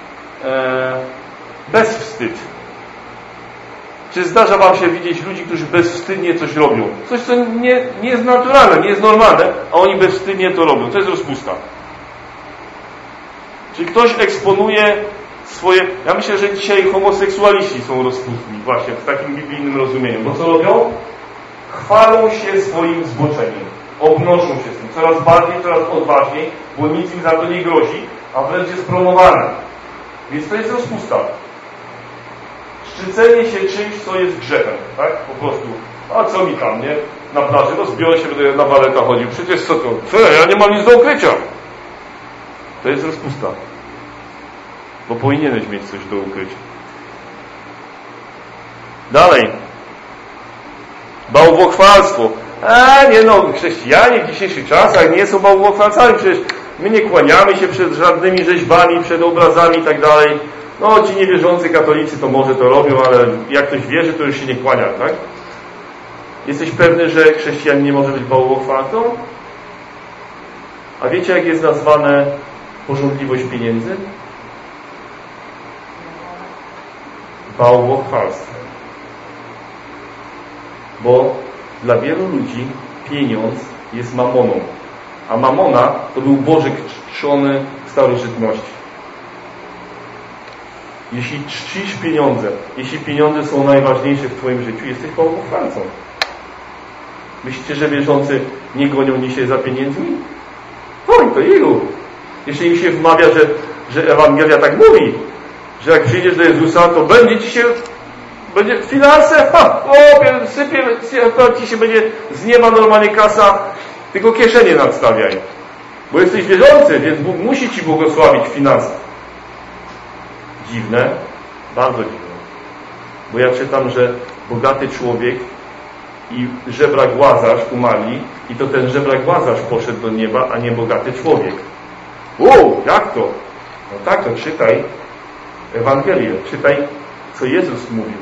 bezwstyd. Czy zdarza wam się widzieć ludzi, którzy bezwstydnie coś robią? Coś, co nie jest naturalne, nie jest normalne, a oni bezwstydnie to robią. To jest rozpusta. Czyli ktoś eksponuje swoje... Ja myślę, że dzisiaj homoseksualiści są rozpustni właśnie w takim biblijnym rozumieniu. Bo co robią? Chwalą się swoim zboczeniem. Obnoszą się z tym. Coraz bardziej, coraz odważniej, bo nic im za to nie grozi, a wręcz jest promowane. Więc to jest rozpusta. Szczycenie się czymś, co jest grzechem. Tak? Po prostu. A co mi tam, nie? Na plaży, zbiorę się, będę na baleta chodził. Przecież co to? Co? Ja nie mam nic do ukrycia. To jest rozpusta. Bo powinieneś mieć coś do ukrycia. Dalej. Bałwochwalstwo. Chrześcijanie w dzisiejszych czasach nie są bałwochwalcami. Przecież my nie kłaniamy się przed żadnymi rzeźbami, przed obrazami i tak dalej. Ci niewierzący katolicy to może to robią, ale jak ktoś wierzy, to już się nie kłania, tak? Jesteś pewny, że chrześcijanin nie może być bałwochwalcą? A wiecie, jak jest nazwane pożądliwość pieniędzy? Bałwochwalstwo. Bo dla wielu ludzi pieniądz jest mamoną. A mamona to był Bożek czczony w starożytności. Jeśli czcisz pieniądze, jeśli pieniądze są najważniejsze w twoim życiu, jesteś bałwochwalcą. Myślicie, że wierzący nie gonią dzisiaj za pieniędzmi? Oj, to ilu? Jeśli im się wmawia, że Ewangelia tak mówi, że jak przyjdziesz do Jezusa, to będzie finanse, sypie ci się będzie z nieba normalnie kasa, tylko kieszenie nadstawiaj. Bo jesteś wierzący, więc Bóg musi ci błogosławić finanse. Dziwne, bardzo dziwne. Bo ja czytam, że bogaty człowiek i żebrak Łazarz umarli i to ten żebrak Łazarz poszedł do nieba, a nie bogaty człowiek. Jak to? No tak, to czytaj Ewangelię, czytaj, co Jezus mówił.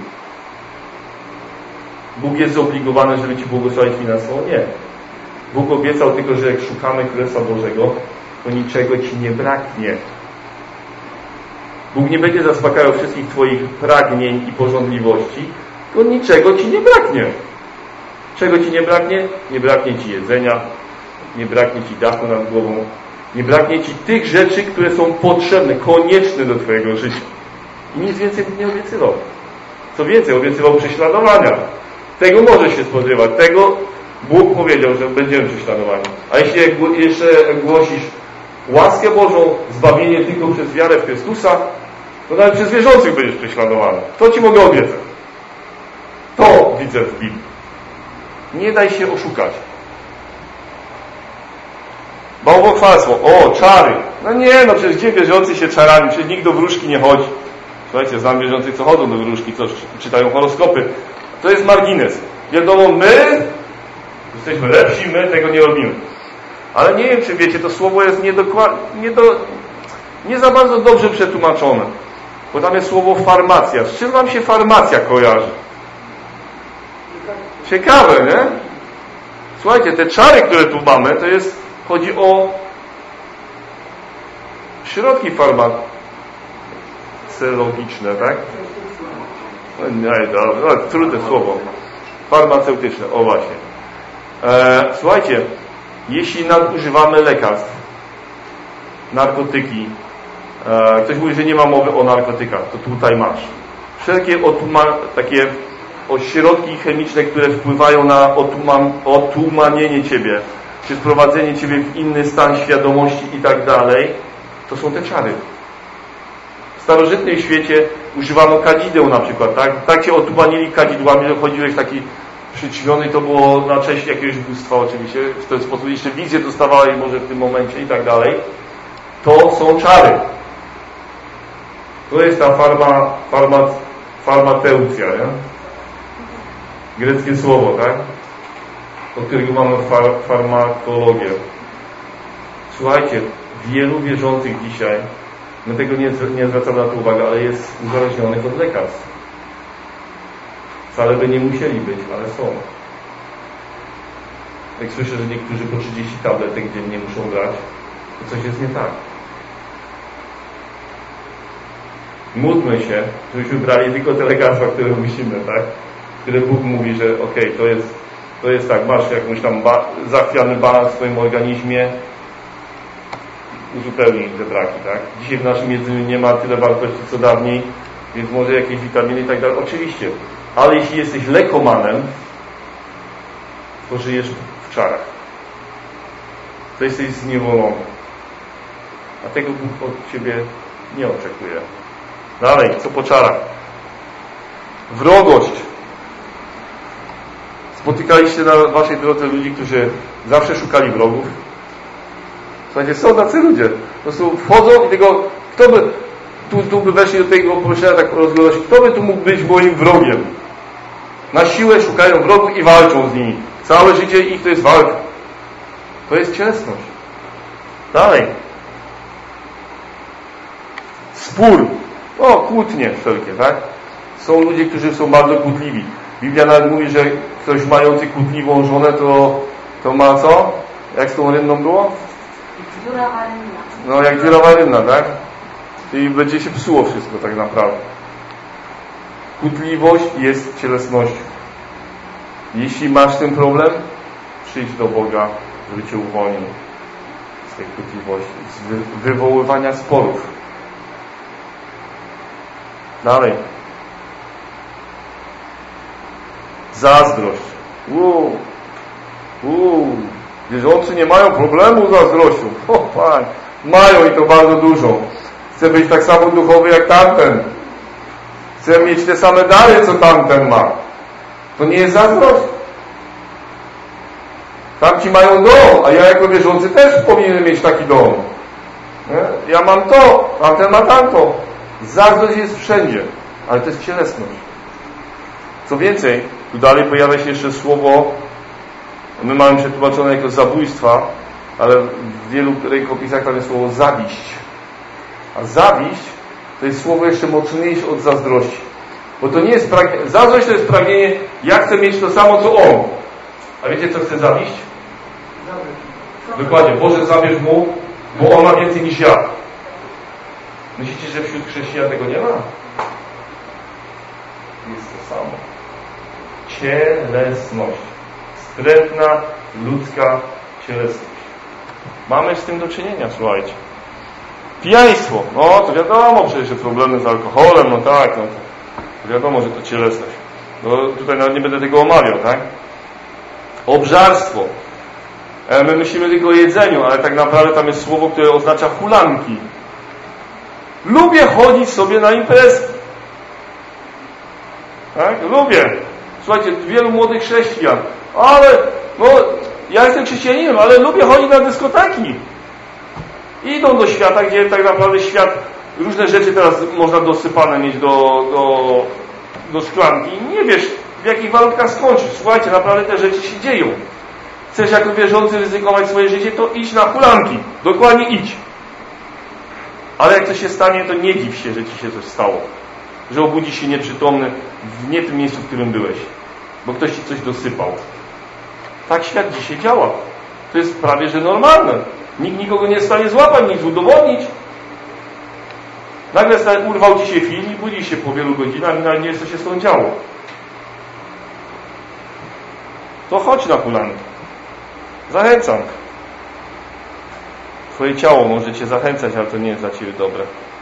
Bóg jest zobligowany, żeby ci błogosławić finansowo? Nie. Bóg obiecał tylko, że jak szukamy Królestwa Bożego, to niczego ci nie braknie. Bóg nie będzie zaspokajał wszystkich twoich pragnień i pożądliwości, to niczego ci nie braknie. Czego ci nie braknie? Nie braknie ci jedzenia, nie braknie ci dachu nad głową, nie braknie ci tych rzeczy, które są potrzebne, konieczne do twojego życia. I nic więcej Bóg nie obiecywał. Co więcej, obiecywał prześladowania. Tego może się spodziewać. Tego Bóg powiedział, że będziemy prześladowani. A jeśli jeszcze głosisz łaskę Bożą, zbawienie tylko przez wiarę w Chrystusa, to nawet przez wierzących będziesz prześladowany. To ci mogę obiecać. To widzę w Biblii. Nie daj się oszukać. Bałwochwalstwo. O, czary. No nie, no przecież gdzie wierzący się czarami? Przecież nikt do wróżki nie chodzi. Słuchajcie, znam wierzących, co chodzą do wróżki, co czytają horoskopy. To jest margines. Wiadomo, my jesteśmy lepsi, my tego nie robimy. Ale nie wiem, czy wiecie, to słowo jest nie za bardzo dobrze przetłumaczone. Bo tam jest słowo farmacja. Z czym wam się farmacja kojarzy? Ciekawe, nie? Słuchajcie, te czary, które tu mamy, chodzi o środki farmaceutyczne, tak? Nie, trudne słowo. Farmaceutyczne, o właśnie. Słuchajcie, jeśli nadużywamy lekarstw, narkotyki, ktoś mówi, że nie ma mowy o narkotykach, to tutaj masz. Wszelkie takie środki chemiczne, które wpływają na otumanienie ciebie, czy wprowadzenie ciebie w inny stan świadomości i tak dalej, to są te czary. W starożytnym świecie używano kadzideł na przykład, tak? Tak cię otumanili kadzidłami, że chodziłeś taki przyćmiony, to było na cześć jakiegoś bóstwa oczywiście, w ten sposób jeszcze wizję dostawałeś może w tym momencie i tak dalej. To są czary. To jest ta farmaceucja, nie? Greckie słowo, tak? Od którego mamy farmakologię. Słuchajcie, wielu wierzących dzisiaj, my tego nie zwracamy na to uwagę, ale jest uzależnionych od lekarstw. Wcale by nie musieli być, ale są. Jak słyszę, że niektórzy po 30 tabletek dziennie muszą brać, to coś jest nie tak. Módlmy się, żebyśmy brali tylko te lekarstwa, które musimy, tak? Które Bóg mówi, że okej, to jest tak, masz jakąś tam zachwiany balans w swoim organizmie, uzupełnij te braki, tak? Dzisiaj w naszym jedzeniu nie ma tyle wartości co dawniej, więc może jakieś witaminy i tak dalej. Oczywiście, ale jeśli jesteś lekomanem, to żyjesz w czarach. To jesteś zniewolony. A tego Bóg od ciebie nie oczekuje. Dalej, co po czarach? Wrogość. Spotykaliście na waszej drodze ludzi, którzy zawsze szukali wrogów? Słuchajcie, są tacy ludzie. Po prostu wchodzą i tego, kto by, tu by weszli do tego pomieszczenia tak rozglądać, kto by tu mógł być moim wrogiem? Na siłę szukają wrogów i walczą z nimi. Całe życie ich to jest walka. To jest cielesność. Dalej. Spór. O, kłótnie wszelkie, tak? Są ludzie, którzy są bardzo kłótliwi. Biblia nawet mówi, że ktoś mający kłótliwą żonę, to ma co? Jak z tą rynną było? Dziurawa rynna. No, jak dziurawa rynna, tak? I będzie się psuło wszystko tak naprawdę. Kłótliwość jest cielesnością. Jeśli masz ten problem, przyjdź do Boga, żeby cię uwolnił z tej kłótliwości, z wywoływania sporów. Dalej. Zazdrość. Wierzący nie mają problemu z zazdrością. O, Panie. Mają i to bardzo dużo. Chcę być tak samo duchowy jak tamten. Chcę mieć te same dary, co tamten ma. To nie jest zazdrość. Tamci mają dom, a ja jako wierzący też powinienem mieć taki dom. Nie? Ja mam to, tamten ma tamto. Zazdrość jest wszędzie, ale to jest cielesność. Co więcej, tu dalej pojawia się jeszcze słowo, my mamy przetłumaczone jako zabójstwa, ale w wielu rękopisach tam jest słowo zawiść. A zawiść to jest słowo jeszcze mocniejsze od zazdrości. Bo to nie jest pragnienie, zazdrość to jest pragnienie, ja chcę mieć to samo co on. A wiecie co chce zawiść? Dokładnie, Boże zabierz mu, bo on ma więcej niż ja. Myślicie, że wśród chrześcijan tego nie ma? Jest to samo. Cielesność. Wstrętna, ludzka cielesność. Mamy z tym do czynienia, słuchajcie. Pijaństwo. No, to wiadomo przecież, że problemy z alkoholem, no tak, no to wiadomo, że to cielesność. No, tutaj nawet nie będę tego omawiał, tak? Obżarstwo. My myślimy tylko o jedzeniu, ale tak naprawdę tam jest słowo, które oznacza hulanki. Lubię chodzić sobie na imprezki. Tak? Lubię. Słuchajcie, wielu młodych chrześcijan. Ale, no, ja jestem chrześcijaninem, ale lubię chodzić na dyskoteki. I idą do świata, gdzie tak naprawdę świat, różne rzeczy teraz można dosypane mieć do szklanki. Nie wiesz, w jakich warunkach skończysz. Słuchajcie, naprawdę te rzeczy się dzieją. Chcesz jako wierzący ryzykować swoje życie, to idź na hulanki. Dokładnie idź. Ale jak to się stanie, to nie dziw się, że ci się coś stało. Że obudzisz się nieprzytomny w nie tym miejscu, w którym byłeś. Bo ktoś ci coś dosypał. Tak świat dzisiaj działa. To jest prawie, że normalne. Nikt nikogo nie jest w stanie złapać, nic udowodnić. Nagle urwał ci się film i budzisz się po wielu godzinach i nawet nie wiesz, co się z tą działo. To chodź na hulanki. Zachęcam. Twoje ciało może cię zachęcać, ale to nie jest dla ciebie dobre.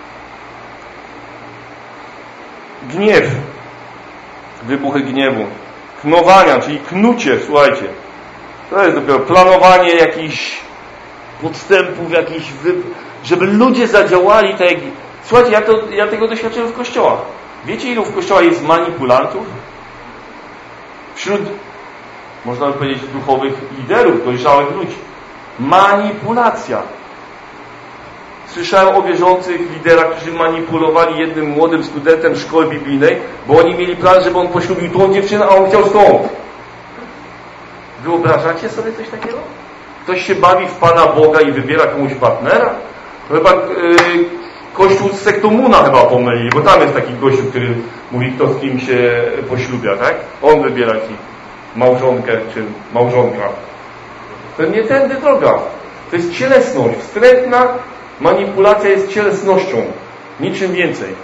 Gniew. Wybuchy gniewu. Knowania, czyli knucie, słuchajcie. To jest dopiero planowanie jakichś podstępów, żeby ludzie zadziałali tak jak... Słuchajcie, ja tego doświadczyłem w kościołach. Wiecie, ilu w kościołach jest manipulantów? Wśród, można by powiedzieć, duchowych liderów, dojrzałych ludzi. Manipulacja. Słyszałem o wierzących liderach, którzy manipulowali jednym młodym studentem szkoły biblijnej, bo oni mieli plan, żeby on poślubił tą dziewczynę, a on chciał stąd. Wyobrażacie sobie coś takiego? Ktoś się bawi w Pana Boga i wybiera komuś partnera? To chyba Kościół z sektą Muna chyba pomylili, bo tam jest taki gościu, który mówi, kto z kim się poślubia, tak? On wybiera ci małżonkę czy małżonka. To nie tędy droga. To jest cielesność. Wstrętna manipulacja jest cielesnością. Niczym więcej.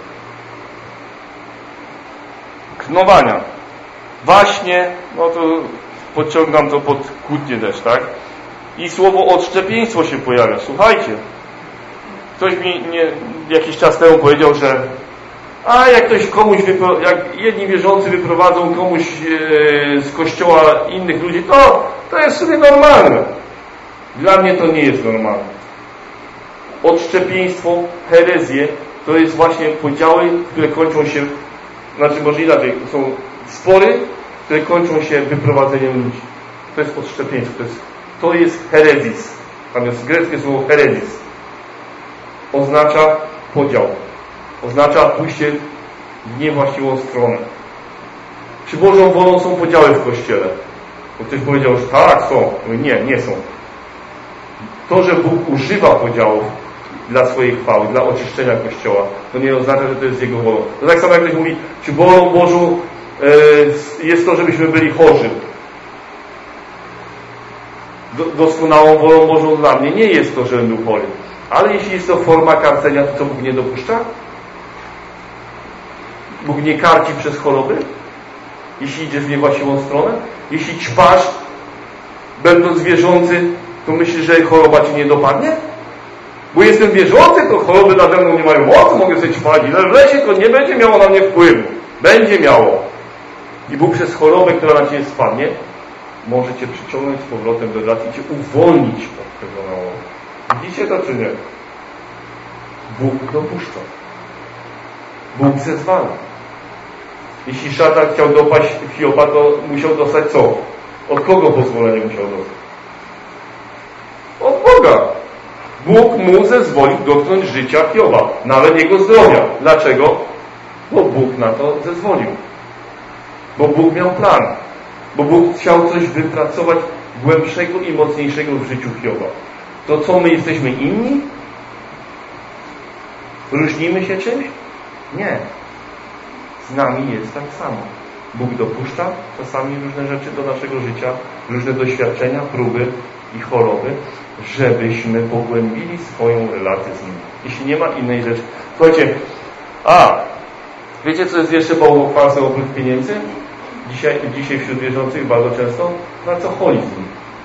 Knowania. Waśnie, no to podciągam to pod kłótnię też, tak? I słowo odszczepieństwo się pojawia. Słuchajcie. Ktoś mi jakiś czas temu powiedział, że jak ktoś komuś, jak jedni wierzący wyprowadzą komuś z kościoła innych ludzi, to jest sobie normalne. Dla mnie to nie jest normalne. Odszczepieństwo, herezje, to jest właśnie podziały, które kończą się, znaczy może inaczej, są spory, które kończą się wyprowadzeniem ludzi. To jest odszczepieństwo, to jest herezis. Tam jest greckie słowo herezis. Oznacza podział. Oznacza pójście w niewłaściwą stronę. Czy Bożą wolą są podziały w Kościele? Bo ktoś powiedział, że tak, są. Nie są. To, że Bóg używa podziałów dla swojej chwały, dla oczyszczenia Kościoła, to nie oznacza, że to jest Jego wolą. To tak samo jak ktoś mówi, czy wolą Bożą jest to, żebyśmy byli chorzy. Doskonałą wolą Bożą dla mnie nie jest to, żebym był chory. Ale jeśli jest to forma karcenia, to co Bóg nie dopuszcza? Bóg nie karci przez choroby? Jeśli idziesz w niewłaściwą stronę? Jeśli ćpasz, będąc wierzący, to myślisz, że choroba ci nie dopadnie? Bo jestem wierzący, to choroby nade mną nie mają mocy, mogę sobie ćpać ile w lesie, to nie będzie miało na mnie wpływu. Będzie miało. I Bóg przez chorobę, która na ciebie spadnie, może cię przyciągnąć z powrotem do lat i cię uwolnić od tego nałogu. Widzicie to czy nie? Bóg dopuszcza. Bóg zezwala. Jeśli szatan chciał dopaść Hioba, to musiał dostać co? Od kogo pozwolenie musiał dostać? Od Boga. Bóg mu zezwolił dotknąć życia Hioba, nawet jego zdrowia. Dlaczego? Bo Bóg na to zezwolił. Bo Bóg miał plan. Bo Bóg chciał coś wypracować głębszego i mocniejszego w życiu Hioba. To co, my jesteśmy inni? Różnimy się czymś? Nie. Z nami jest tak samo. Bóg dopuszcza czasami różne rzeczy do naszego życia, różne doświadczenia, próby i choroby, żebyśmy pogłębili swoją relację z Nim. Jeśli nie ma innej rzeczy. Słuchajcie, wiecie co jest jeszcze bałwochwalstwem oprócz pieniędzy? Dzisiaj wśród wierzących bardzo często pracoholizm.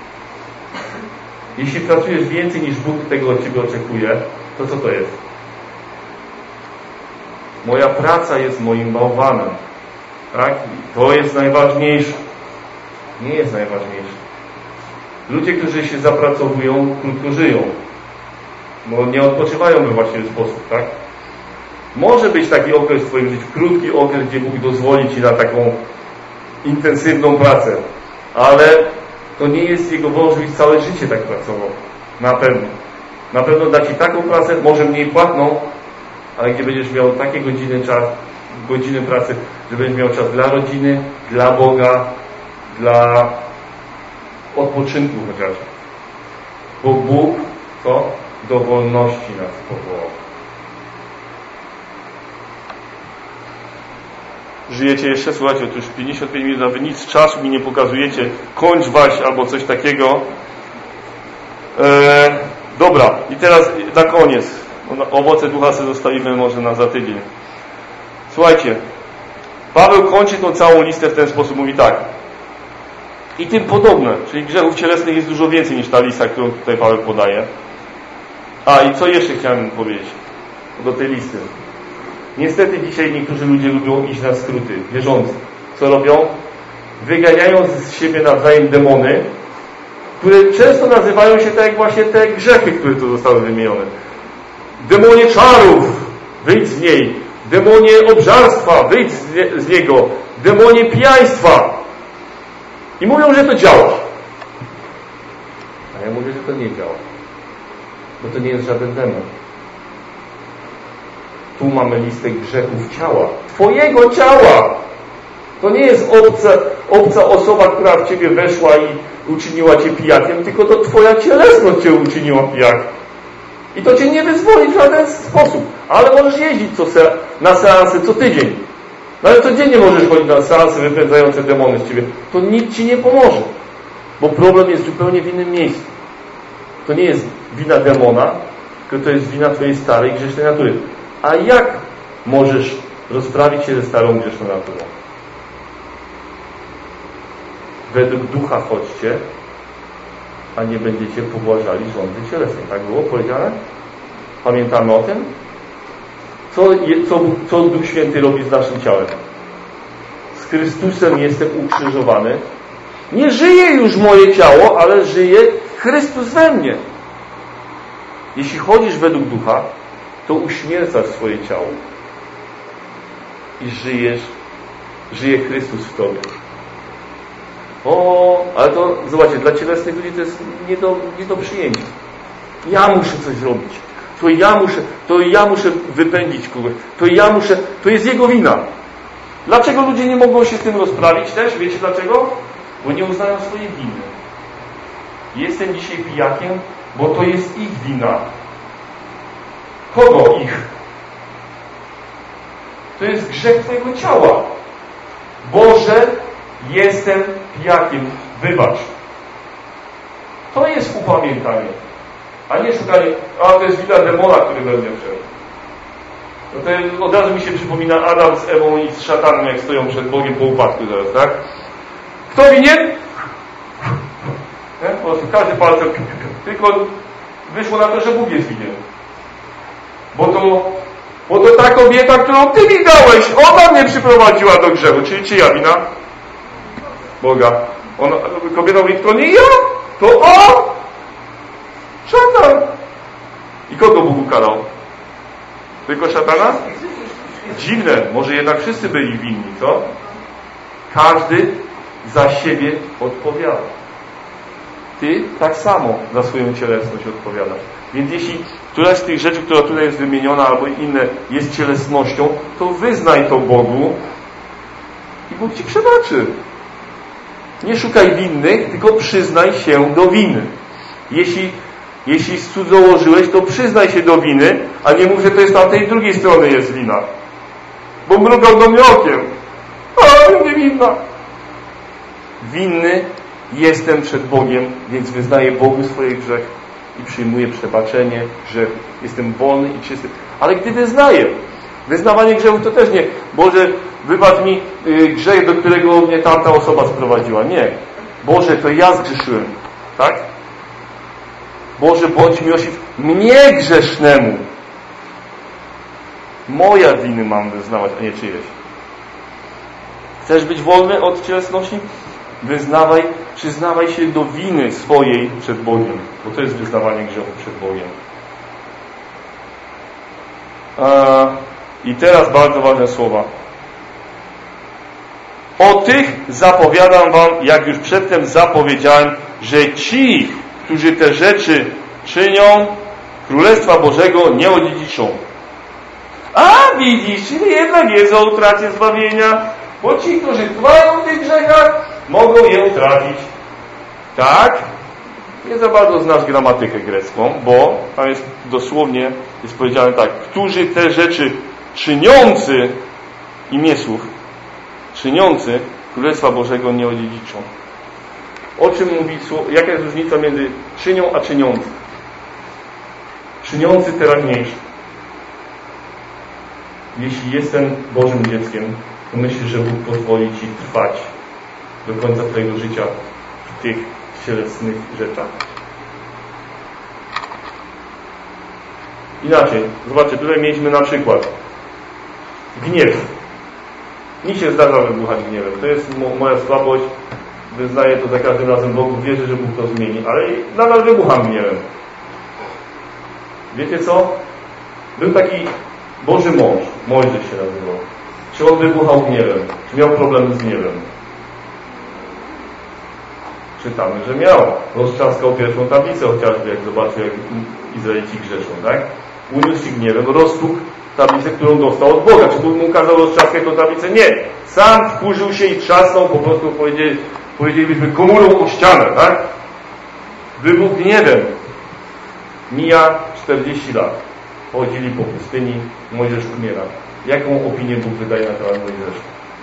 Jeśli pracujesz więcej niż Bóg tego od ciebie oczekuje, to co to jest? Moja praca jest moim bałwanem. Tak? To jest najważniejsze. Nie jest najważniejsze. Ludzie, którzy się zapracowują, krótko żyją. Bo nie odpoczywają we właściwy sposób, tak? Może być taki okres w twoim życiu, krótki okres, gdzie Bóg dozwoli ci na taką intensywną pracę. Ale to nie jest Jego wolą, żebyś całe życie tak pracował. Na pewno. Na pewno da Ci taką pracę, może mniej płatną, ale gdzie będziesz miał takie godziny pracy, że będziesz miał czas dla rodziny, dla Boga, dla odpoczynku chociażby. Bo Bóg to do wolności nas powołał. Żyjecie jeszcze? Słuchajcie, to już 55 minut, a wy nic czasu mi nie pokazujecie. Kończ Waś albo coś takiego. Dobra, i teraz na koniec. Owoce ducha sobie zostawimy może za tydzień. Słuchajcie, Paweł kończy tą całą listę w ten sposób. Mówi tak. I tym podobne, czyli grzechów cielesnych jest dużo więcej niż ta lista, którą tutaj Paweł podaje. A i co jeszcze chciałem powiedzieć do tej listy? Niestety dzisiaj niektórzy ludzie lubią iść na skróty, wierzący. Co robią? Wyganiają z siebie nawzajem demony, które często nazywają się tak jak właśnie te grzechy, które tu zostały wymienione. Demonie czarów, wyjdź z niej. Demonie obżarstwa, wyjdź z niego. Demonie pijaństwa. I mówią, że to działa. A ja mówię, że to nie działa. Bo to nie jest żaden demon. Tu mamy listę grzechów ciała. Twojego ciała! To nie jest obca osoba, która w Ciebie weszła i uczyniła Cię pijakiem, tylko to Twoja cielesność Cię uczyniła pijakiem. I to Cię nie wyzwoli w żaden sposób. Ale możesz jeździć na seansy co tydzień. No ale codziennie możesz chodzić na seansy wypędzające demony z Ciebie. To nic Ci nie pomoże. Bo problem jest zupełnie w innym miejscu. To nie jest wina demona, tylko to jest wina Twojej starej, grzesznej natury. A jak możesz rozprawić się ze starą, grzeszną naturą? Według ducha chodźcie, a nie będziecie pobłażali rządzy cielesnej. Tak było powiedziane? Pamiętamy o tym? Co Duch Święty robi z naszym ciałem? Z Chrystusem jestem ukrzyżowany. Nie żyje już moje ciało, ale żyje Chrystus we mnie. Jeśli chodzisz według ducha, to uśmiercasz swoje ciało. I żyje Chrystus w tobie. Ale to, zobaczcie, dla cielesnych ludzi to jest nie do przyjęcia. Ja muszę coś zrobić. To ja muszę wypędzić kogoś. To jest jego wina. Dlaczego ludzie nie mogą się z tym rozprawić też? Wiecie dlaczego? Bo nie uznają swojej winy. Jestem dzisiaj pijakiem, bo to jest ich wina. Kogo ich? To jest grzech Twojego ciała. Boże, jestem pijakiem, wybacz. To jest upamiętanie. A nie szukanie, to jest wina demona, który we mnie wszedł. No to od razu mi się przypomina Adam z Ewą i z szatanem, jak stoją przed Bogiem po upadku zaraz, tak? Kto winien? Po prostu każdy palcem, tylko wyszło na to, że Bóg jest winien. Bo to ta kobieta, którą Ty mi dałeś, ona mnie przyprowadziła do grzechu. Czyli czyja wina? Boga. Kobieta mówi, to nie ja, to on! Szatan! I kogo Bóg ukarał? Tylko szatana? Dziwne, może jednak wszyscy byli winni, co? Każdy za siebie odpowiada. Ty tak samo za swoją cielesność odpowiadasz. Więc jeśli któraś z tych rzeczy, która tutaj jest wymieniona, albo inne jest cielesnością, to wyznaj to Bogu i Bóg Ci przebaczy. Nie szukaj winnych, tylko przyznaj się do winy. Jeśli cudzołożyłeś, to przyznaj się do winy, a nie mów, że to jest na tej drugiej stronie jest wina. Bo mrugał do mnie okiem. Nie winna. Winny jestem przed Bogiem, więc wyznaję Bogu swoje grzechy i przyjmuję przebaczenie grzechu. Jestem wolny i czysty. Ale gdy wyznawanie grzechu to też nie. Boże, wybacz mi grzech, do którego mnie tamta osoba sprowadziła. Nie. Boże, to ja zgrzeszyłem. Tak? Boże, bądź miłosierny mnie grzesznemu. Moja winy mam wyznawać, a nie czyjeś. Chcesz być wolny od cielesności? Przyznawaj się do winy swojej przed Bogiem, bo to jest wyznawanie grzechu przed Bogiem. I teraz bardzo ważne słowa. O tych zapowiadam wam, jak już przedtem zapowiedziałem, że ci, którzy te rzeczy czynią, Królestwa Bożego nie odziedziczą. A widzisz, czyli jednak jest o utracie zbawienia, bo ci, którzy trwają w tych grzechach, mogą je utracić. Tak? Nie za bardzo znasz gramatykę grecką, bo tam jest dosłownie jest powiedziane tak, którzy te rzeczy czyniący imię słów, czyniący Królestwa Bożego nie odziedziczą. O czym mówi słowo? Jaka jest różnica między czynią a czyniący? Czyniący teraźniejszy. Jeśli jestem Bożym dzieckiem, to myślę, że Bóg pozwoli Ci trwać do końca Twojego życia w tych cielesnych rzeczach. Inaczej, zobaczcie, tutaj mieliśmy na przykład gniew. Mi się zdarza wybuchać gniewem. To jest moja słabość. Wyznaję to za każdym razem Bogu. Wierzę, że Bóg to zmieni. Ale nadal wybucham gniewem. Wiecie co? Był taki Boży mąż. Mojżesz się nazywał. Czy on wybuchał gniewem? Czy miał problem z gniewem? Czytamy, że miał. Roztrzaskał pierwszą tablicę chociażby, jak zobaczył, jak Izraelici grzeszą, tak? Uniósł się gniewem, rozpukł tablicę, którą dostał od Boga. Czy Bóg mu kazał roztrzaskać tą tablicę? Nie. Sam wkurzył się i trzasnął, po prostu powiedzielibyśmy komórą o ścianę, tak? Wybuchł gniewem. Mija 40 lat. Chodzili po pustyni, Mojżesz umiera. Jaką opinię Bóg wydaje na temat Mojżesza?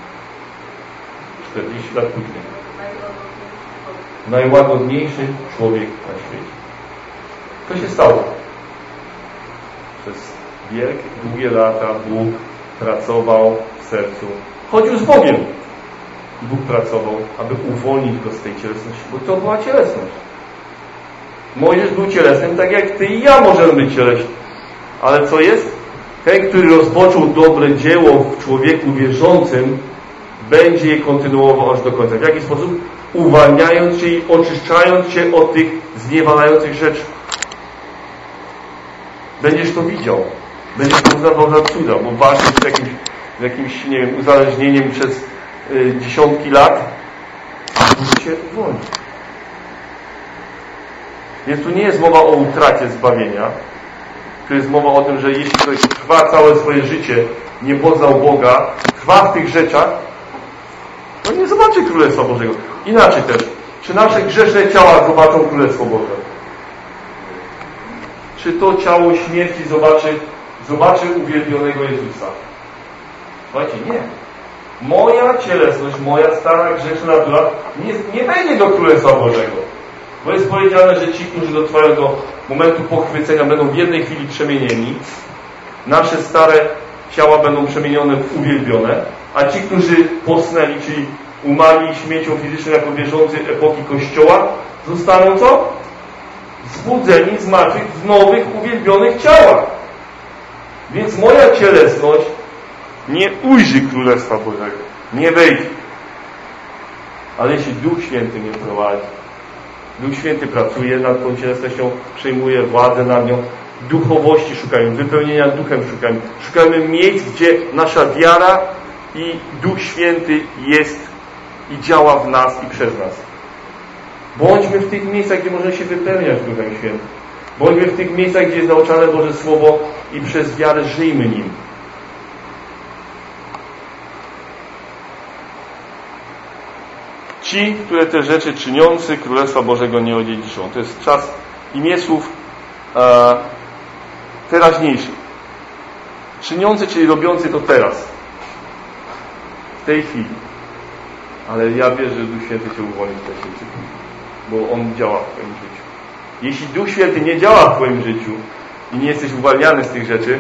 40 lat później. Najłagodniejszy człowiek na świecie. Co się stało? Przez wielkie, długie lata Bóg pracował w sercu. Chodził z Bogiem. Bóg pracował, aby uwolnić go z tej cielesności, bo to była cielesność. Mojżesz był cielesnym, tak jak ty i ja możemy być cieleśni. Ale co jest? Ten, który rozpoczął dobre dzieło w człowieku wierzącym, będzie je kontynuował aż do końca. W jaki sposób? Uwalniając się i oczyszczając się od tych zniewalających rzeczy. Będziesz to widział. Będziesz to uznawał za cuda, bo walczysz z jakimś, nie wiem, uzależnieniem przez dziesiątki lat, a Bóg cię uwolni. Więc tu nie jest mowa o utracie zbawienia. Tu jest mowa o tym, że jeśli ktoś trwa całe swoje życie, nie poznał Boga, trwa w tych rzeczach, to nie zobaczy Królestwa Bożego. Inaczej też, czy nasze grzeszne ciała zobaczą Królestwo Boże? Czy to ciało śmierci zobaczy uwielbionego Jezusa? Słuchajcie, nie. Moja cielesność, moja stara grzeszna natura nie wejdzie do Królestwa Bożego. Bo jest powiedziane, że ci, którzy dotrwają do momentu pochwycenia, będą w jednej chwili przemienieni. Nasze stare ciała będą przemienione w uwielbione, a ci, którzy posnęli, czyli umarli śmiercią fizyczną jako wierzący epoki Kościoła, zostaną co? Zbudzeni z martwych w nowych, uwielbionych ciałach. Więc moja cielesność nie ujrzy Królestwa Bożego. Nie wejdzie. Ale jeśli Duch Święty mnie prowadzi, Duch Święty pracuje nad tą cielesnością, przejmuje władzę nad nią, duchowości szukajmy, wypełnienia Duchem szukajmy. Szukajmy miejsc, gdzie nasza wiara i Duch Święty jest i działa w nas i przez nas. Bądźmy w tych miejscach, gdzie możemy się wypełniać Duchem Świętym. Bądźmy w tych miejscach, gdzie jest nauczane Boże Słowo i przez wiarę żyjmy nim. Ci, które te rzeczy czyniący Królestwa Bożego nie odziedziczą. To jest czas imię słów teraźniejszy. Czyniący, czyli robiący to teraz. W tej chwili. Ale ja wierzę, że Duch Święty się uwolni wcześniej czy później. Bo On działa w Twoim życiu. Jeśli Duch Święty nie działa w Twoim życiu i nie jesteś uwalniany z tych rzeczy,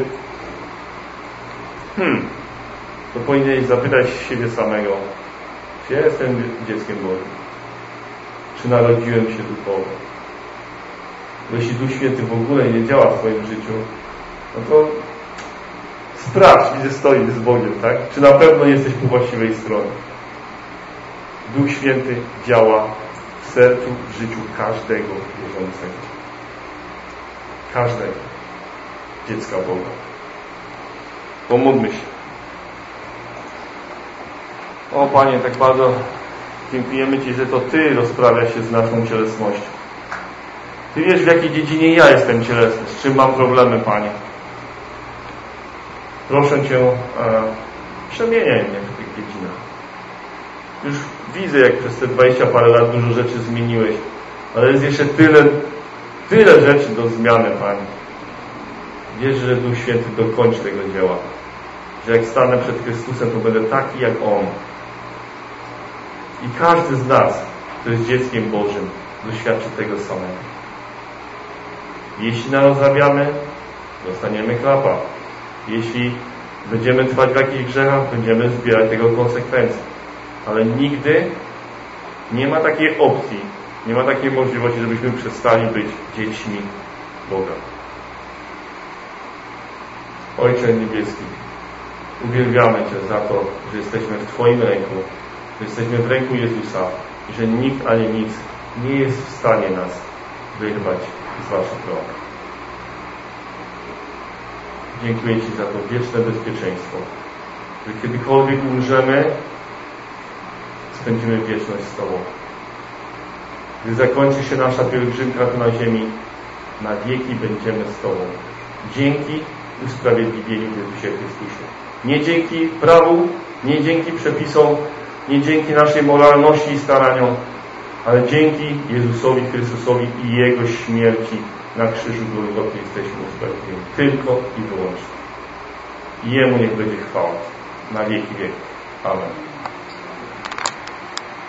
to powinieneś zapytać siebie samego, czy ja jestem dzieckiem Bożym? Czy narodziłem się duchowo? Bo jeśli Duch Święty w ogóle nie działa w Twoim życiu, no to sprawdź, gdzie stoisz z Bogiem, tak? Czy na pewno jesteś po właściwej stronie? Duch Święty działa w sercu, w życiu każdego wierzącego. Każdego dziecka Boga. Pomódlmy się. O Panie, tak bardzo dziękujemy Ci, że to Ty rozprawia się z naszą cielesnością. Ty wiesz, w jakiej dziedzinie ja jestem cielesny, z czym mam problemy, Panie. Proszę Cię, przemieniaj mnie w tych dziedzinach. Już widzę, jak przez te 20 parę lat dużo rzeczy zmieniłeś, ale jest jeszcze tyle rzeczy do zmiany, Panie. Wierzę, że Duch Święty dokończy tego dzieła. Że jak stanę przed Chrystusem, to będę taki jak On. I każdy z nas, kto jest dzieckiem Bożym, doświadczy tego samego. Jeśli narozrabiamy, dostaniemy klapa. Jeśli będziemy trwać w jakichś grzechach, będziemy zbierać tego konsekwencje. Ale nigdy nie ma takiej opcji, nie ma takiej możliwości, żebyśmy przestali być dziećmi Boga. Ojcze Niebieski, uwielbiamy Cię za to, że jesteśmy w Twoim ręku, że jesteśmy w ręku Jezusa i że nikt ani nic nie jest w stanie nas wyrwać z Waszych rąk. Dziękuję Ci za to wieczne bezpieczeństwo, że kiedykolwiek umrzemy, spędzimy wieczność z Tobą. Gdy zakończy się nasza pielgrzymka tu na ziemi, na wieki będziemy z Tobą. Dzięki usprawiedliwieniu w Jezusie Chrystusie. Nie dzięki prawu, nie dzięki przepisom, nie dzięki naszej moralności i staraniom, ale dzięki Jezusowi Chrystusowi i Jego śmierci na krzyżu Golgoty jesteśmy usprawiedliwieni. Tylko i wyłącznie. I Jemu niech będzie chwała na wieki wieków. Amen.